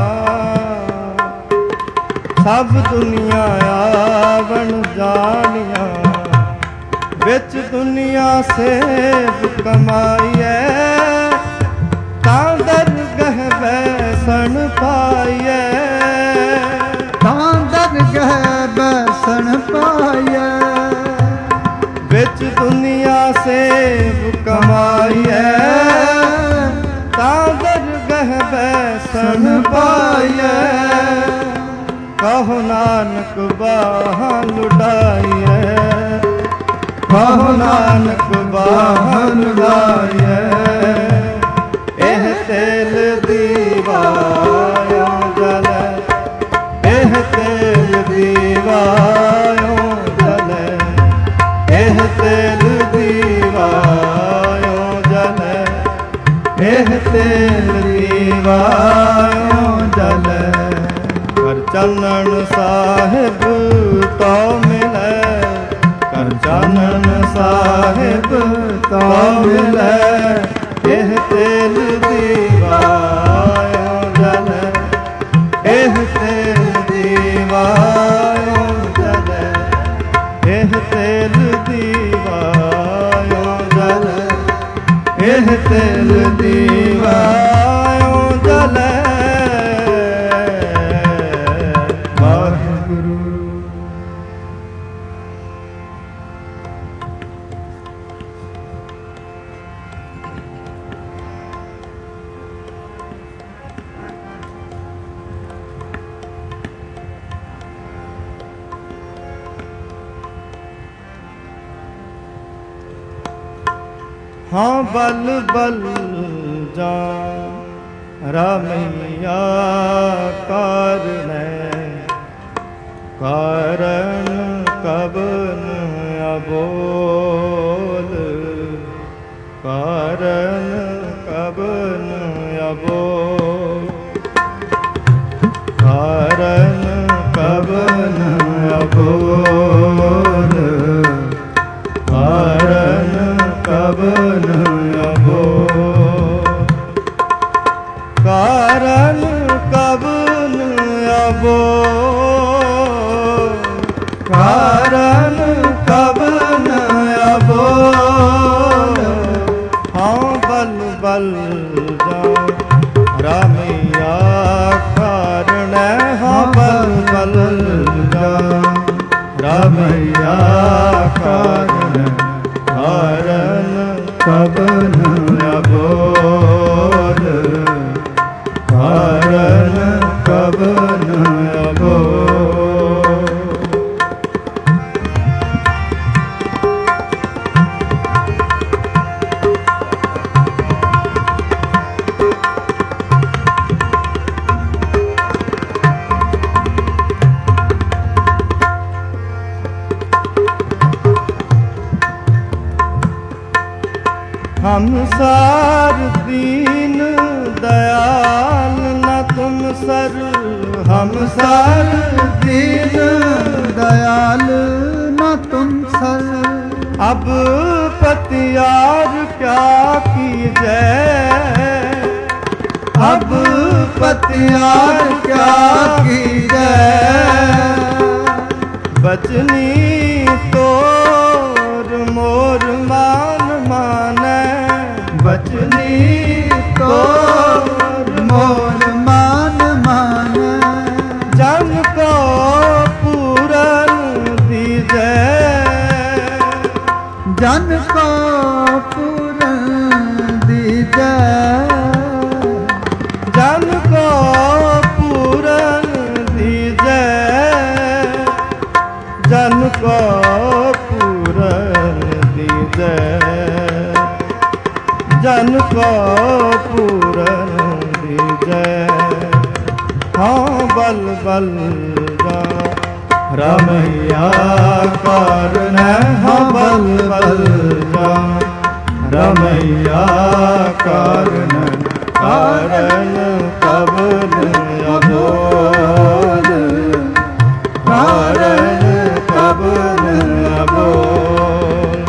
ਸਭ ਦੁਨੀਆ ਆਵਣ ਜਾਣੀਆਂ। ਵਿੱਚ ਦੁਨੀਆ ਸੇਵ ਕਮਾਈਐ। ਤਾਂ ਦਰਗਹ ਬੈਸਣ ਪਾਈਐ। ਤਾਂ ਦਰਗਹ ਬੈਸਣ ਪਾਈਐ। ਵਿੱਚ ਦੁਨੀਆ ਸੇਵ ਕਮਾਈਐ। ਤਾਂ ਦਰਗਹ ਬੈਸਣ ਪਾਈਐ। ਕਹੋ ਨਾਨਕ ਬਾਹਾਂ ਲੁਟਾਈਐ। ਕਹੋ ਨਾਨਕ ਬਾਹਾਂ ਲੁਟਾਈਐ। ਇਹ ਤੇਲ ਦੀਵਾ ਕਿਉਂ ਜਲੈ। ਇਹ ਤੇਲ ਦੀਵਾ ਕਿਉਂ ਜਲੈ। ਇਹ ਤੇਲ ਦੀਵਾ ਕਿਉਂ ਜਲੈ। ਇਹ ਤੇਲ ਦੀਵਾ ਕਿਉਂ ਜਲੈ। ਕਰ ਚਾਨਣ ਸਾਹਿਬ ਤਉ ਮਿਲੈ। ਕਰ ਚਾਨਣ ਸਾਹਿਬ ਤਉ ਮਿਲੈ। ਇਹ ਤੇਲ ਦੀਵਾ एह तेल दीवायों जले वाहिगुरु। हाँ बल बल जा रामैया कारण कारण कबन अबोल कारण कबन अबोल कारण कबन अबोल कारण कबन अबोल कारण कबन अबोल कारण कबन अबोल। हाँ बल बल जा रामैया कारण हाँ बल बल जा रामैया कारण कारण कबन अबोल कारण कबन अबोल। हम सार दीन दयाल न तुम सर हम सार दीन दयाल न तुम सर। अब पतियार क्या कीजे अब पतियार क्या कीजे बचनी तोर मोर मान माने बचनी तोर मोर मान माने जन को पूरन दीजे जन को पूरन दीजे जन को पूरन दीजे जन को पूरन दीजे जन को पूरन दीजे। हाँ बल बल जा रामैया कारण हाँ बल बल जा रामैया कारण कारण कबन अबोल कारण कबन अबोल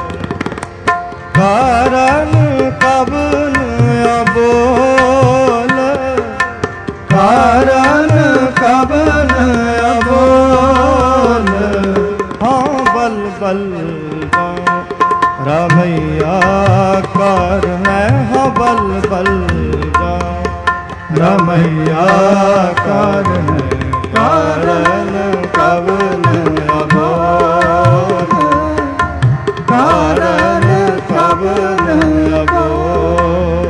कारण कबन अबोल कारण कबन अबोल। हाँ बल बल जा रामैया कारण हाँ बल बल जा रामैया कारण कारण कबन अबोल कारण कबन अबोल।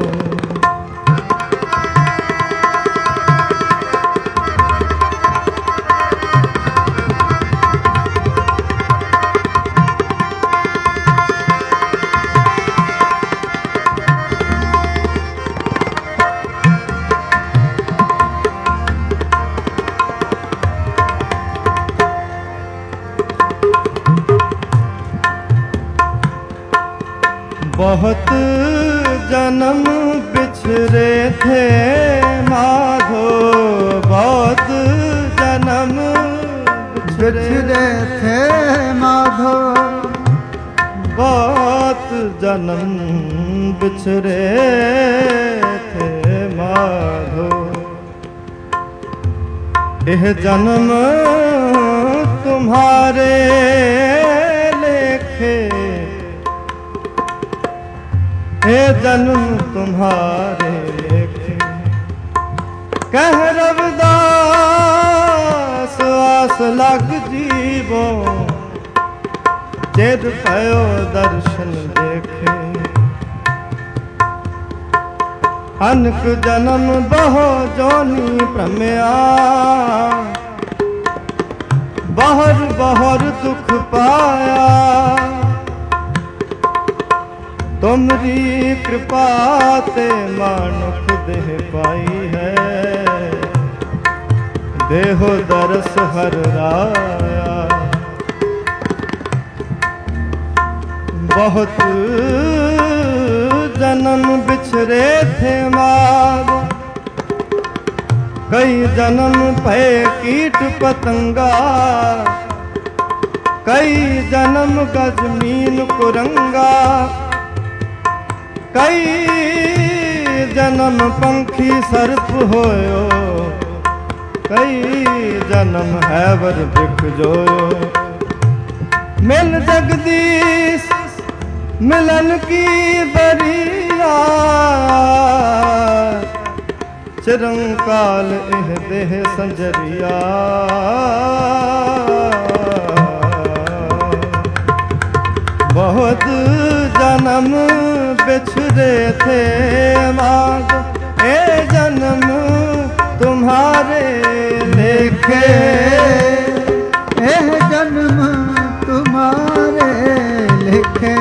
बहुत जन्म बिछड़े थे माधो बहुत जन्म बिछड़े थे माधो बहुत जन्म बिछड़े थे माधो यह जन्म तुम्हारे लेखे हे जन्म तुम्हारे लेखे। कह रविदास आस लग जीवो, चिर पयो दर्शन देखे। अनक जन्म बहो जोनी भ्रमया, बहर बहर दुख पाया। तुमरी कृपा ते मानुख देह पाई है, देहो दरस हर राया। बहुत जन्म बिछरे थे माग, कई जन्म भय कीट पतंगा। कई जन्म गजमीन कुरंगा, कई जन्म पंखी सर्प होयो। कई जन्म हैवर बिख जोयो। मिल जगदीश मिलन की बरिया, चिरंकाल एह देह संजरिया। बहुत जन्म बिछड़े थे माग, ए जन्म तुम्हारे लेखे। ए जन्म तुम्हारे लिखे।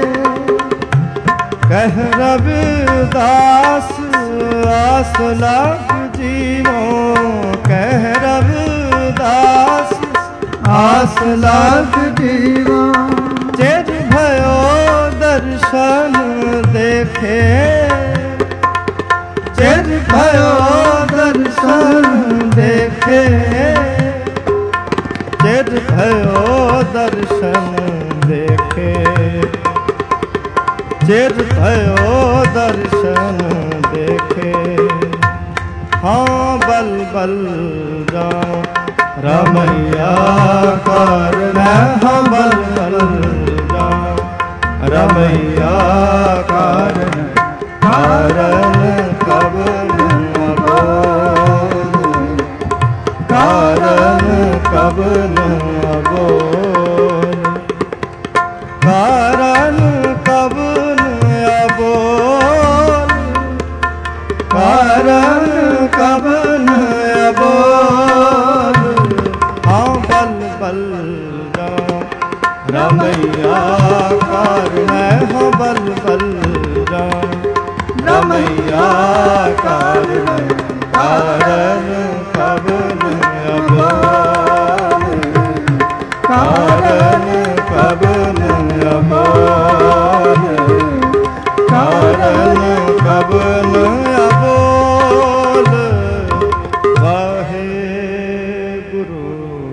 कह रविदास आस लाख जीवो, कह रविदास आस लाख जीवो। चिर भयो दर्शन देखे। चिर भयो दर्शन देखे। चिर भयो दर्शन देखे। चिर भयो दर्शन देखे। हाँ बल बल जाऊं रमैया कारण, हाँ बल बल जाऊं रमैया कारण। कारण कब न बोल, कारण कब न बोल। कारण कब न बोल, कारण कब न बोल। हाँ बल बल जाऊं रमैया कारण, हाँ बल बल जाऊं रमैया कारण। कारण कब न बोल, कारण कब न बोल। कारण कब न बोल। वाहे गुरु।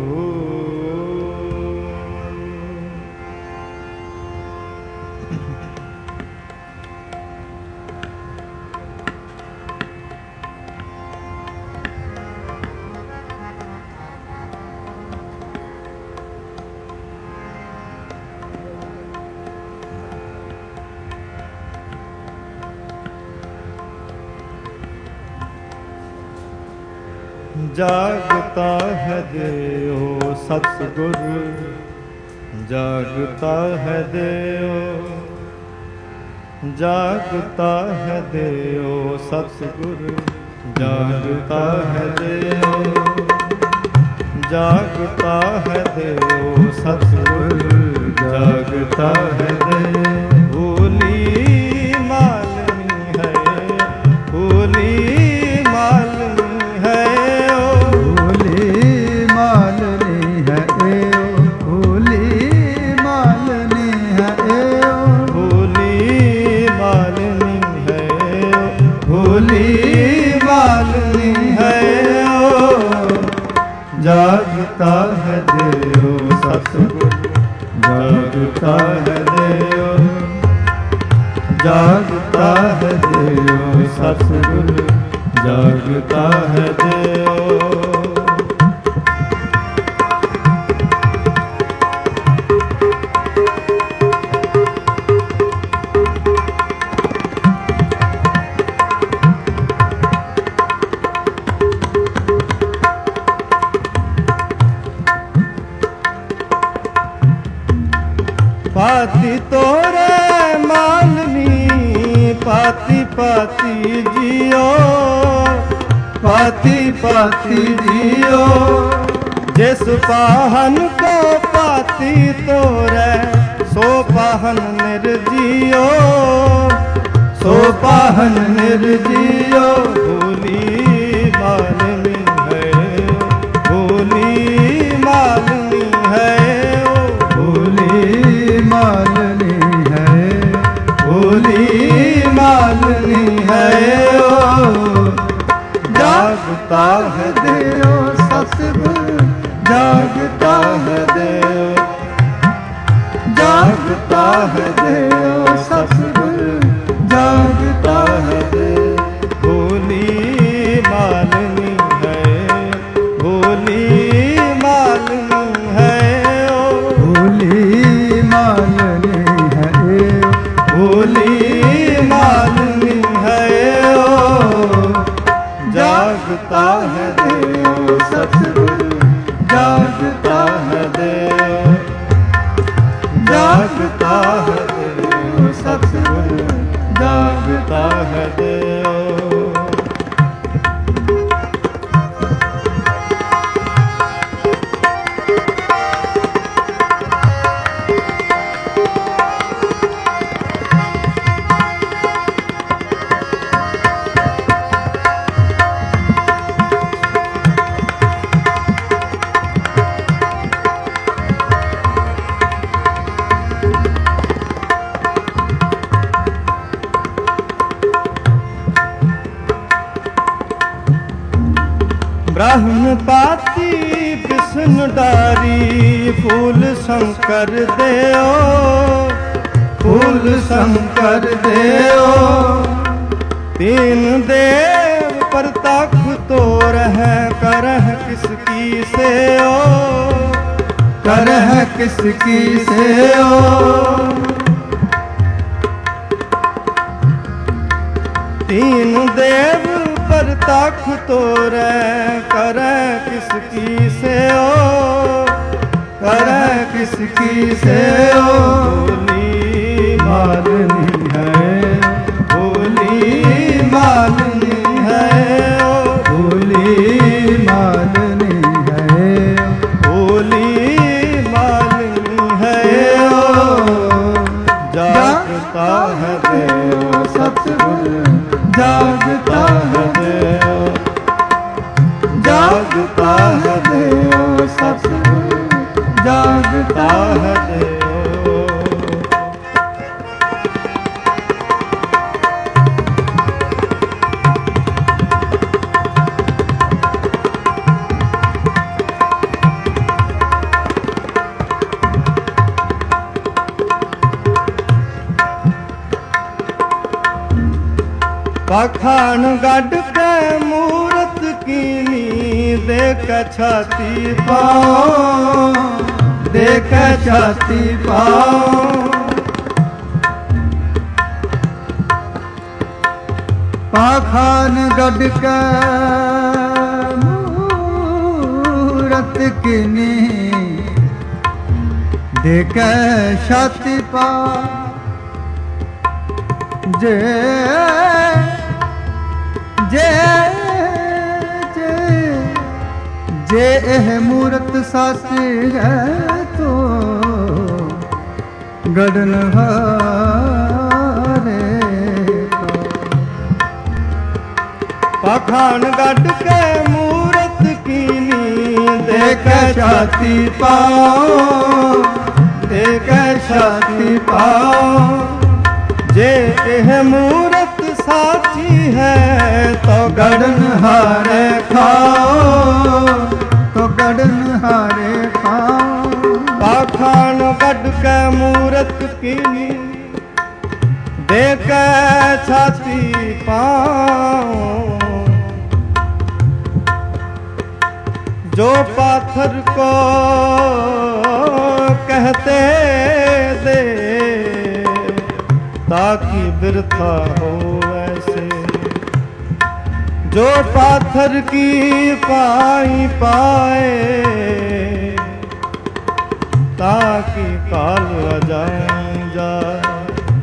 जागता है देव सतगुर, जागता है देव। जागता है देव सतगुर, जागता है देव। जागता है देव सतगुर, जागता है देव। भूली मालनी है, भूली मालनी है। जागता है देव सतगुर, जागता है देव। जागता है देव सतगुर, जागता है देव। तोरे मालनी पाती पाती जियो, पाती पाती जियो। जिस पाहन को पाती तोरे सो पाहन निर्जियो, सो पाहन निर्जियो। भोली मालनी है, भोली मालनी है, ओ भोली मालनी है, भोली मालनी है। ओ जागता है देव सतगुर, जागता है देव, जागता है देव सतगुर, जागता है देव। भोली मालनी है, भोली मालनी है, ओ भोली मालनी है, भोली मालनी है। ओ जागता है देव सतगुर, जागता है देव, जागता है देव सतगुर, जागता है देव। ब्रह्म पाती विष्णु डारी, फूल शंकर देओ, फूल शंकर देओ। तीन देव प्रताख तो रह करह किसकी सेओ, करह किसकी सेओ। तीन देव प्रताख तो रह करह किसकी सेओ, करह किसकी सेओ। भोली मालनी है, भोली मालनी है, ओ भोली मालनी है, भोली मालनी है। ओ जागता है देव सतगुर, जागता है देव, जागता है देव सतगुर, जागता है देव। पाखान गढ़ के मूरत कीनी, देख छाती पाओ, देख छाती पाओ। पाखान गढ़ का मूरत किनी, देख छाती पाओ। जे जे जे जे एह मूरत साची है तो गढ़न हारे। पाखान गढ़ के मूरत कीनी, देख छाती पाओ, देख छाती पाओ। जे एह मूरत साची है तो गढ़न हारे खाओ, तो गढ़न हारे खाओ। पाखान गढ़ के मूरत कीनी, देख छाती पाओ। जो पाथर को कहते दे, ताकि बिरथा हो ऐसे। जो पाथर की पाई पाए, ताकि काल आ जाए। ਜਾਏ।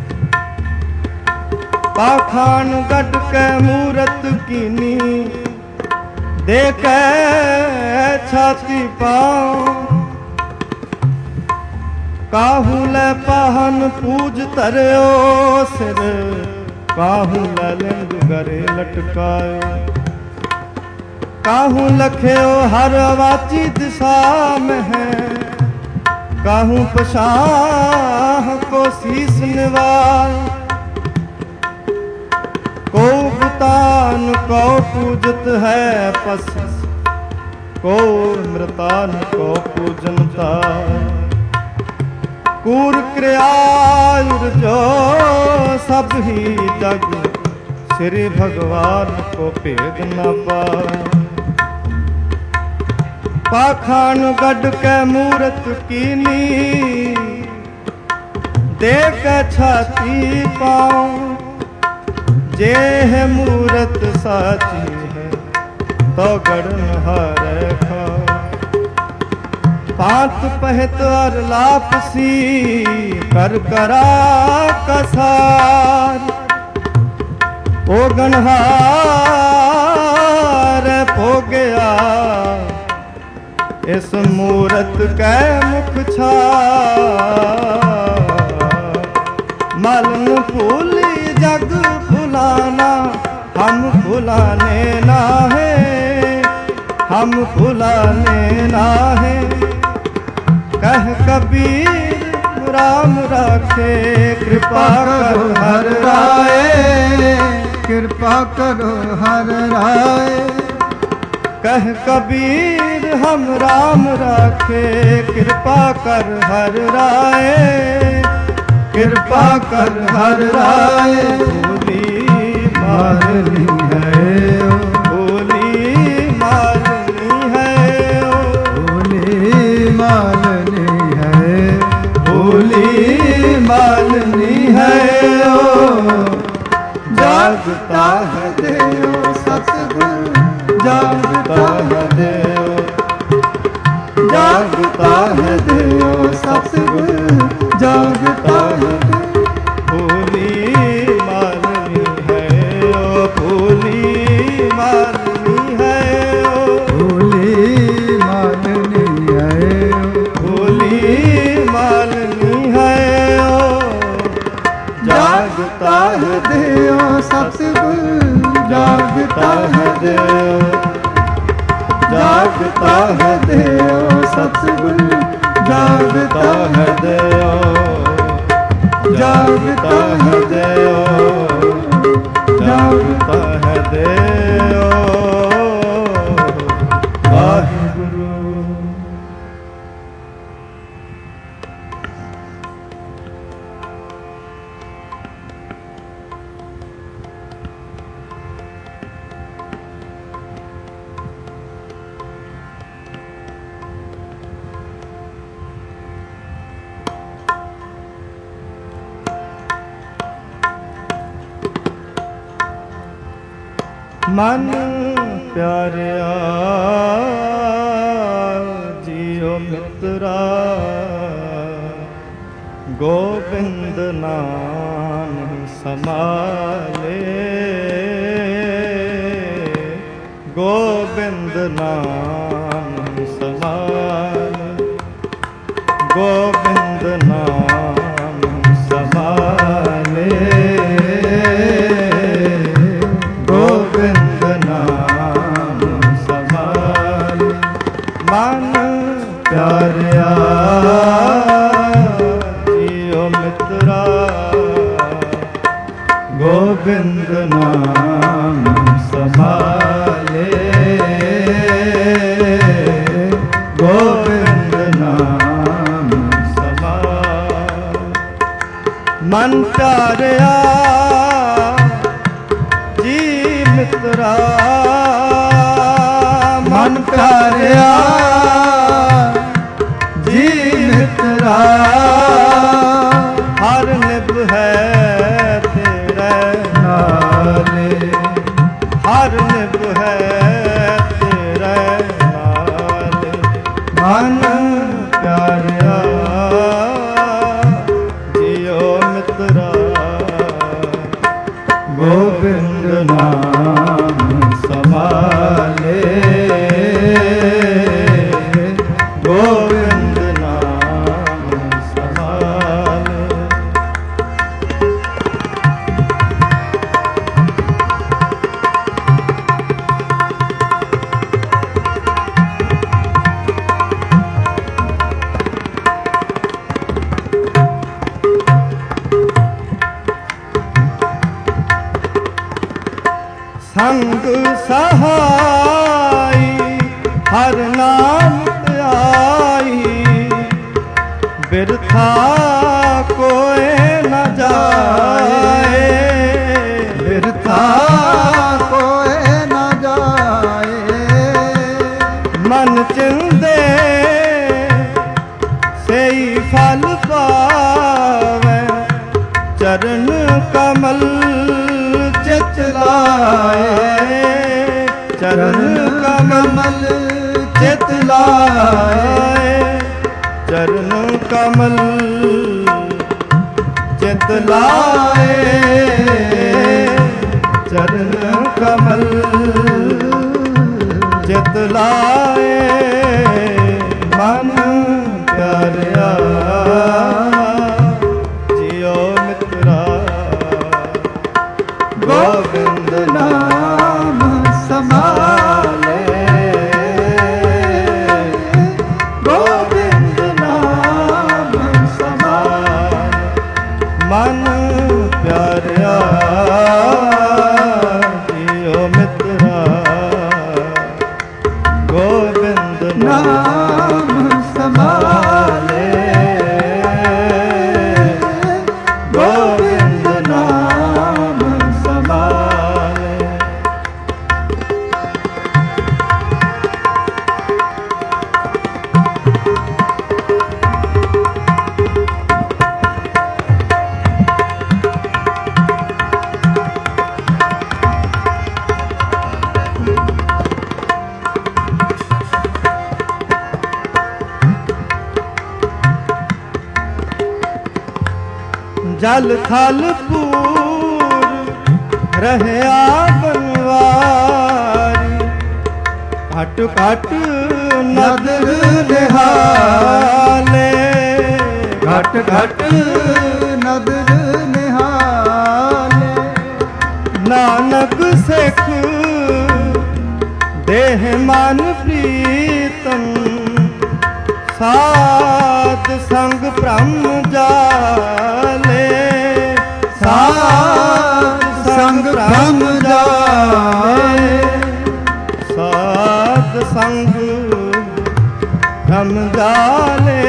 पाखान गढ़ के मूरत कीनी, देखे छाती पाओ। काहू ले पाहन पूज धरियो सिर, काहू ले लिंग गरे लटकायो। काहू लखियो हर वाची दिशा में है, काहू पशाह को शीस निवार। को भूतान को पूजत है पस, को मृतान को पूजनता। कूर क्रियायुर जो सब ही जग, श्री भगवान को भेद न पाए। पाखान गढ़ के मूरत कीनी, देख छाती पाओ। जे है मूरत साची है, तो गढ़ हारे खाओ। पात पहत और लापसी, कर करा कसार। ओ गणहार हो गया, इस मूरत कै मुख छार। मलन फूली जग फुलाना, हम फुलाने ना है, हम फुलाने ना है। कह कबीर राम राखे, कृपा करो हर राय, कृपा करो हर राय। कह कबीर हम राम राखे, कृपा कर हर राय, कृपा कर हर राय। भोली मारनी है, भोली मारनी है, भोली मालनी है, भोली मालनी है। जागता है देव सतगुर, जागता है देव, जागता है देव सतगुर, जागता है। भोली मालनी है ओ, भोली मालनी है ओ, भोली मालनी है, भोली मालनी है ओ। जागता है देव सतगुर, जागता है देव, जागता है देव सतगुर, जागता है देव, जागता है देव, जागता है देव। वाहिगुरु। मन प्यारिया जियो मित्रा, गोविंद नाम समाले, गोविंद नाम समाले, गोविंद नाम समाले, गोविंद नाम समाले। मन प्यारिया जियो मित्रा, गोविंद नाम समाले, गोविंद नाम समाले। मन प्यारिया जी मित्रा, मन प्यारिया जी मित्रा। हर निभ है तेरे नाले, हर निभ है तेरे नाले। मन प्यारिया जियो ਗੋਬਿੰਦ ਨਾਮ ਸਮਾਲੇ ਗੋਬਿੰਦ ਨਾਮ ਸਮਾਲੇ ਸੰਗ ਸਹਾਈ ਹਰ ਨਾਮ ਧਿਆਈ ਬਿਰਥਾ ਕੋਏ ਨ ਜਾਏ ਬਿਰਥਾ ਕੋਏ ਨ ਜਾਏ ਮਨ ਚਿੰਦੇ ਸਈ ਫਲ ਪਾਵੇ ਚਰਨ ਕਮਲ ਚਿਤ ਲਾਏ ਚਰਨ ਕਮਲ ਚਿਤ ਲਾਏ ਚਰਨ ਕਮਲ ਚਿਤ ਲਾਏ ਚਰਨ ਕਮਲ ਚਿਤ ਲਾਏ ਮਨ ਪਿਆਰਿਆ ਜਿਉ ਮਿੱਤਰਾ ਗੋਬਿੰਦ ਨਾਮ ਸਮਾਲੇ ਗੋਬਿੰਦ ਨਾਮ ਸਮਾਲੇ ਮਨ ਪਿਆਰਿਆ ਜਿਉ ਮਿੱਤਰਾ ਗੋਬਿੰਦ ਨਾਮ ਸਮਾਲੇ ਗੋਬਿੰਦ ਨਾਮ ਸਮਾਲੇ ਜਲ ਥਲ ਪੂਰ ਰਹਿਆ ਬਨਵਾਰੀ ਘਟ ਘਟ ਨਦਰ ਨਿਹਾਲੇ ਘਟ ਘਟ ਨਦਰ ਨਿਹਾਲੇ ਨਾਨਕ ਸਿੱਖ ਦੇਹ ਮਨ ਪ੍ਰੀਤਮ ਸਾਧ ਸੰਗ ਭ੍ਰਮ ਜਾਲੇ ਸਾਧ ਸੰਗ ਭ੍ਰਮ ਜਾਲੇ ਸਾਧ ਸੰਗ ਭ੍ਰਮ ਜਾਲੇ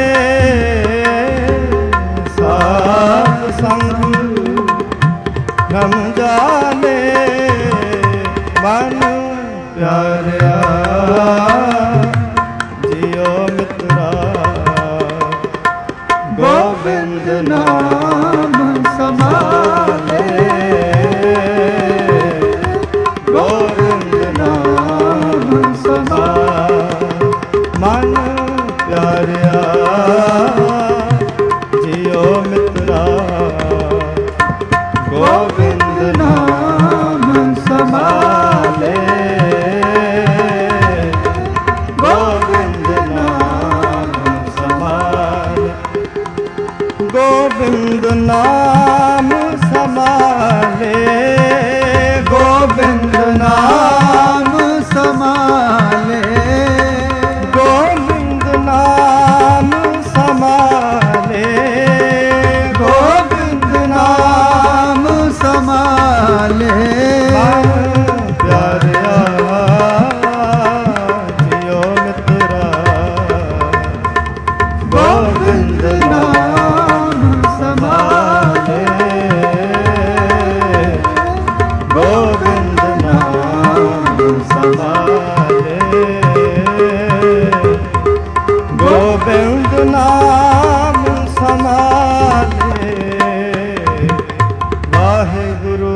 ਸਾਧ ਸੰਗ ਭ੍ਰਮ ਜਾਲੇ ਮਨ ਪਿਆਰਿਆ ਜਿਉ ਮਿੱਤਰਾ ਗੋਬਿੰਦ ਨਾਮ ਸਮਾਲੇ ਗੋਬਿੰਦ ਨਾਮ ਸਮਾਲੇ ਮਨ ਪਿਆਰਿਆ ਜਿਉ ਮਿੱਤਰਾ ਗੋਬਿੰਦ ਨਾਮ ਸਮਾਲੇ ਗੋਬਿੰਦ ਨਾਮ ਸਮਾਲੇ ਗੋਬਿੰਦ ਨਾਮ ਸਮਾਲੇ ਗੋਬਿੰਦ ਨਾਮ ਸਮਾਲੇ ਗੋਬਿੰਦ ਨਾਮ ਸਮਾਲੇ ਗੋਬਿੰਦ ਨਾਮ ਸਮਾਲੇ ਮਨ ਪਿਆਰਿਆ ਜਿਉ ਮਿੱਤਰਾ ਗੋਬਿੰਦ ਨਾਮ ਸਮਾਲੇ ਗੋਬਿੰਦ ਨਾਮ ਸਮਾਲੇ ਗੋਬਿੰਦ ਨਾਮ ਸਮਾਲੇ ਵਾਹਿਗੁਰੂ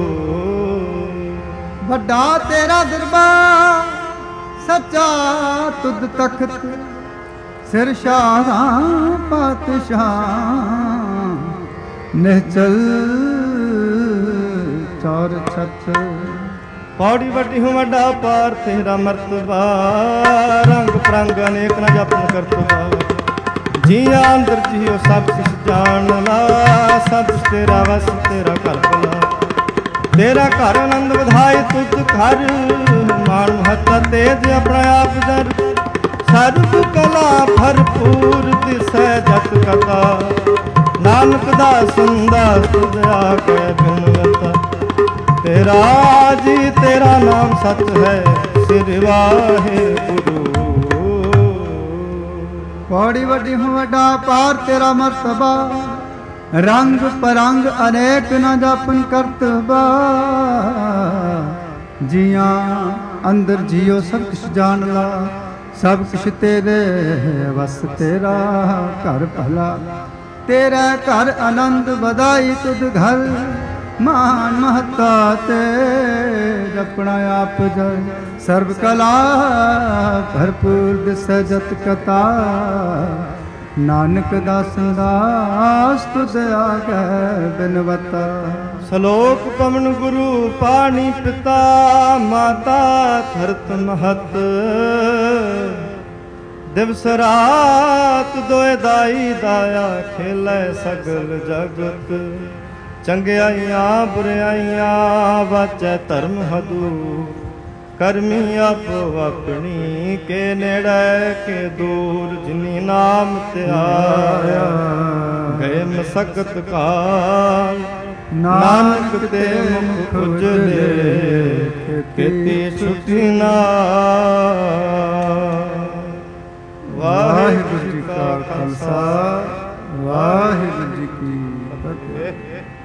ਵੱਡਾ ਤੇਰਾ ਦਰਬਾਰ ਸੱਚਾ ਤੁਧ ਤਖਤ ਸਿਰ ਸ਼ਾਹਾਂ ਪਾਤਸ਼ਾਹ ਨਿਹਚਲ ਚੌਰ ਛਤ। ਪੌੜੀ ਵੱਡੀ ਹੂੰ ਵੱਡਾ ਪਾਰ ਤੇਰਾ ਮਰਤਬਾ, ਰੰਗ ਪ੍ਰੰਗ ਅਨੇਕ ਨ ਜਪਨ ਕਰਤਬਾ। ਜੀਆਂ ਅੰਦਰ ਜੀਓ ਸਭ ਕੁਛ ਜਾਣ ਲਾ, ਸਭ ਕੁਛ ਤੇਰਾ ਵਸ ਤੇਰਾ ਘਰ ਭਲਾ। ਤੇਰਾ ਘਰ ਆਨੰਦ ਵਧਾਏ ਤੁਧ ਘਰ, ਮਾਣ ਮਹੱਤਾ ਤੇਜ ਆਪਣਾ ਆਪ ਦਰ। ਸਰਬ ਕਲਾ ਭਰਪੂਰ ਦਿਸੈ ਜਤ ਕਥਾ, ਨਾਨਕ ਦਾ ਸੰਦਾ ਤੁਧ ਆਗੇ ਬਿਨਵਤਾ। ਤੇਰਾ ਜੀ ਤੇਰਾ ਨਾਮ ਸਤ ਹੈ, ਸਿਰ ਵਾਹਿਗੁਰੂ। ਪੌੜੀ ਵੱਡੀ ਹੂੰ ਵੱਡਾ ਪਾਰ ਤੇਰਾ ਮਰਤਬਾ, ਰੰਗ ਪਰੰਗ ਅਨੇਕ ਨ ਜਾਪਨ ਕਰਤਬਾ। ਜੀਆਂ ਅੰਦਰ ਜੀਓ ਸਭ ਕੁਛ ਜਾਣ ਲਾ, ਸਭ ਕੁਛ ਤੇਰੇ ਵਸ ਤੇਰਾ ਘਰ ਭਲਾ। ਤੇਰਾ ਘਰ ਆਨੰਦ ਵਧਾਈ ਤੁਧ ਘਰ, ਮਾਨ ਮਹੱਤਾ ਤੇ ਆਪਣਾ ਆਪ ਜਰ। ਸਰਬ ਕਲਾ ਭਰਪੂਰ ਦਿਸੈ ਜਤ ਕਥਾ, ਨਾਨਕ ਦਾਸ ਦਾਸ ਤੁਧ ਆਗੇ ਬਿਨਵਤਾ। ਸ਼ਲੋਕ ਪਵਨ ਗੁਰੂ ਪਾਣੀ ਪਿਤਾ, ਮਾਤਾ ਧਰਤ ਮਹਤ। ਦਿਵਸ ਰਾਤ ਦੋਇ ਦਾਈ ਦਾਇਆ, ਖੇਲੇ ਸਗਲ ਜਗਤ। ਚੰਗਿਆਈਆਂ ਬੁਰਿਆਈਆਂ ਵਾਚੈ ਧਰਮ ਹਦੂ, ਕਰਮੀ ਆਪੋ ਆਪਣੀ ਕੇ ਨੇੜੇ ਕੇ ਦੂਰ। ਜਿਨੀ ਨਾਮ ਧਿਆਇਆ ਗਏ ਮਸਕਤ ਕਾਲ, ਨਾਨਕ ਤੇ ਮੁਖ ਉਜਲੇ ਕੀਤੀ ਛੁਟੀ ਨਾ। ਵਾਹਿਗੁਰੂ ਜੀ ਕਾ ਖਾਲਸਾ, ਵਾਹਿਗੁਰੂ ਜੀ ਕੀ ਫਤਿਹ।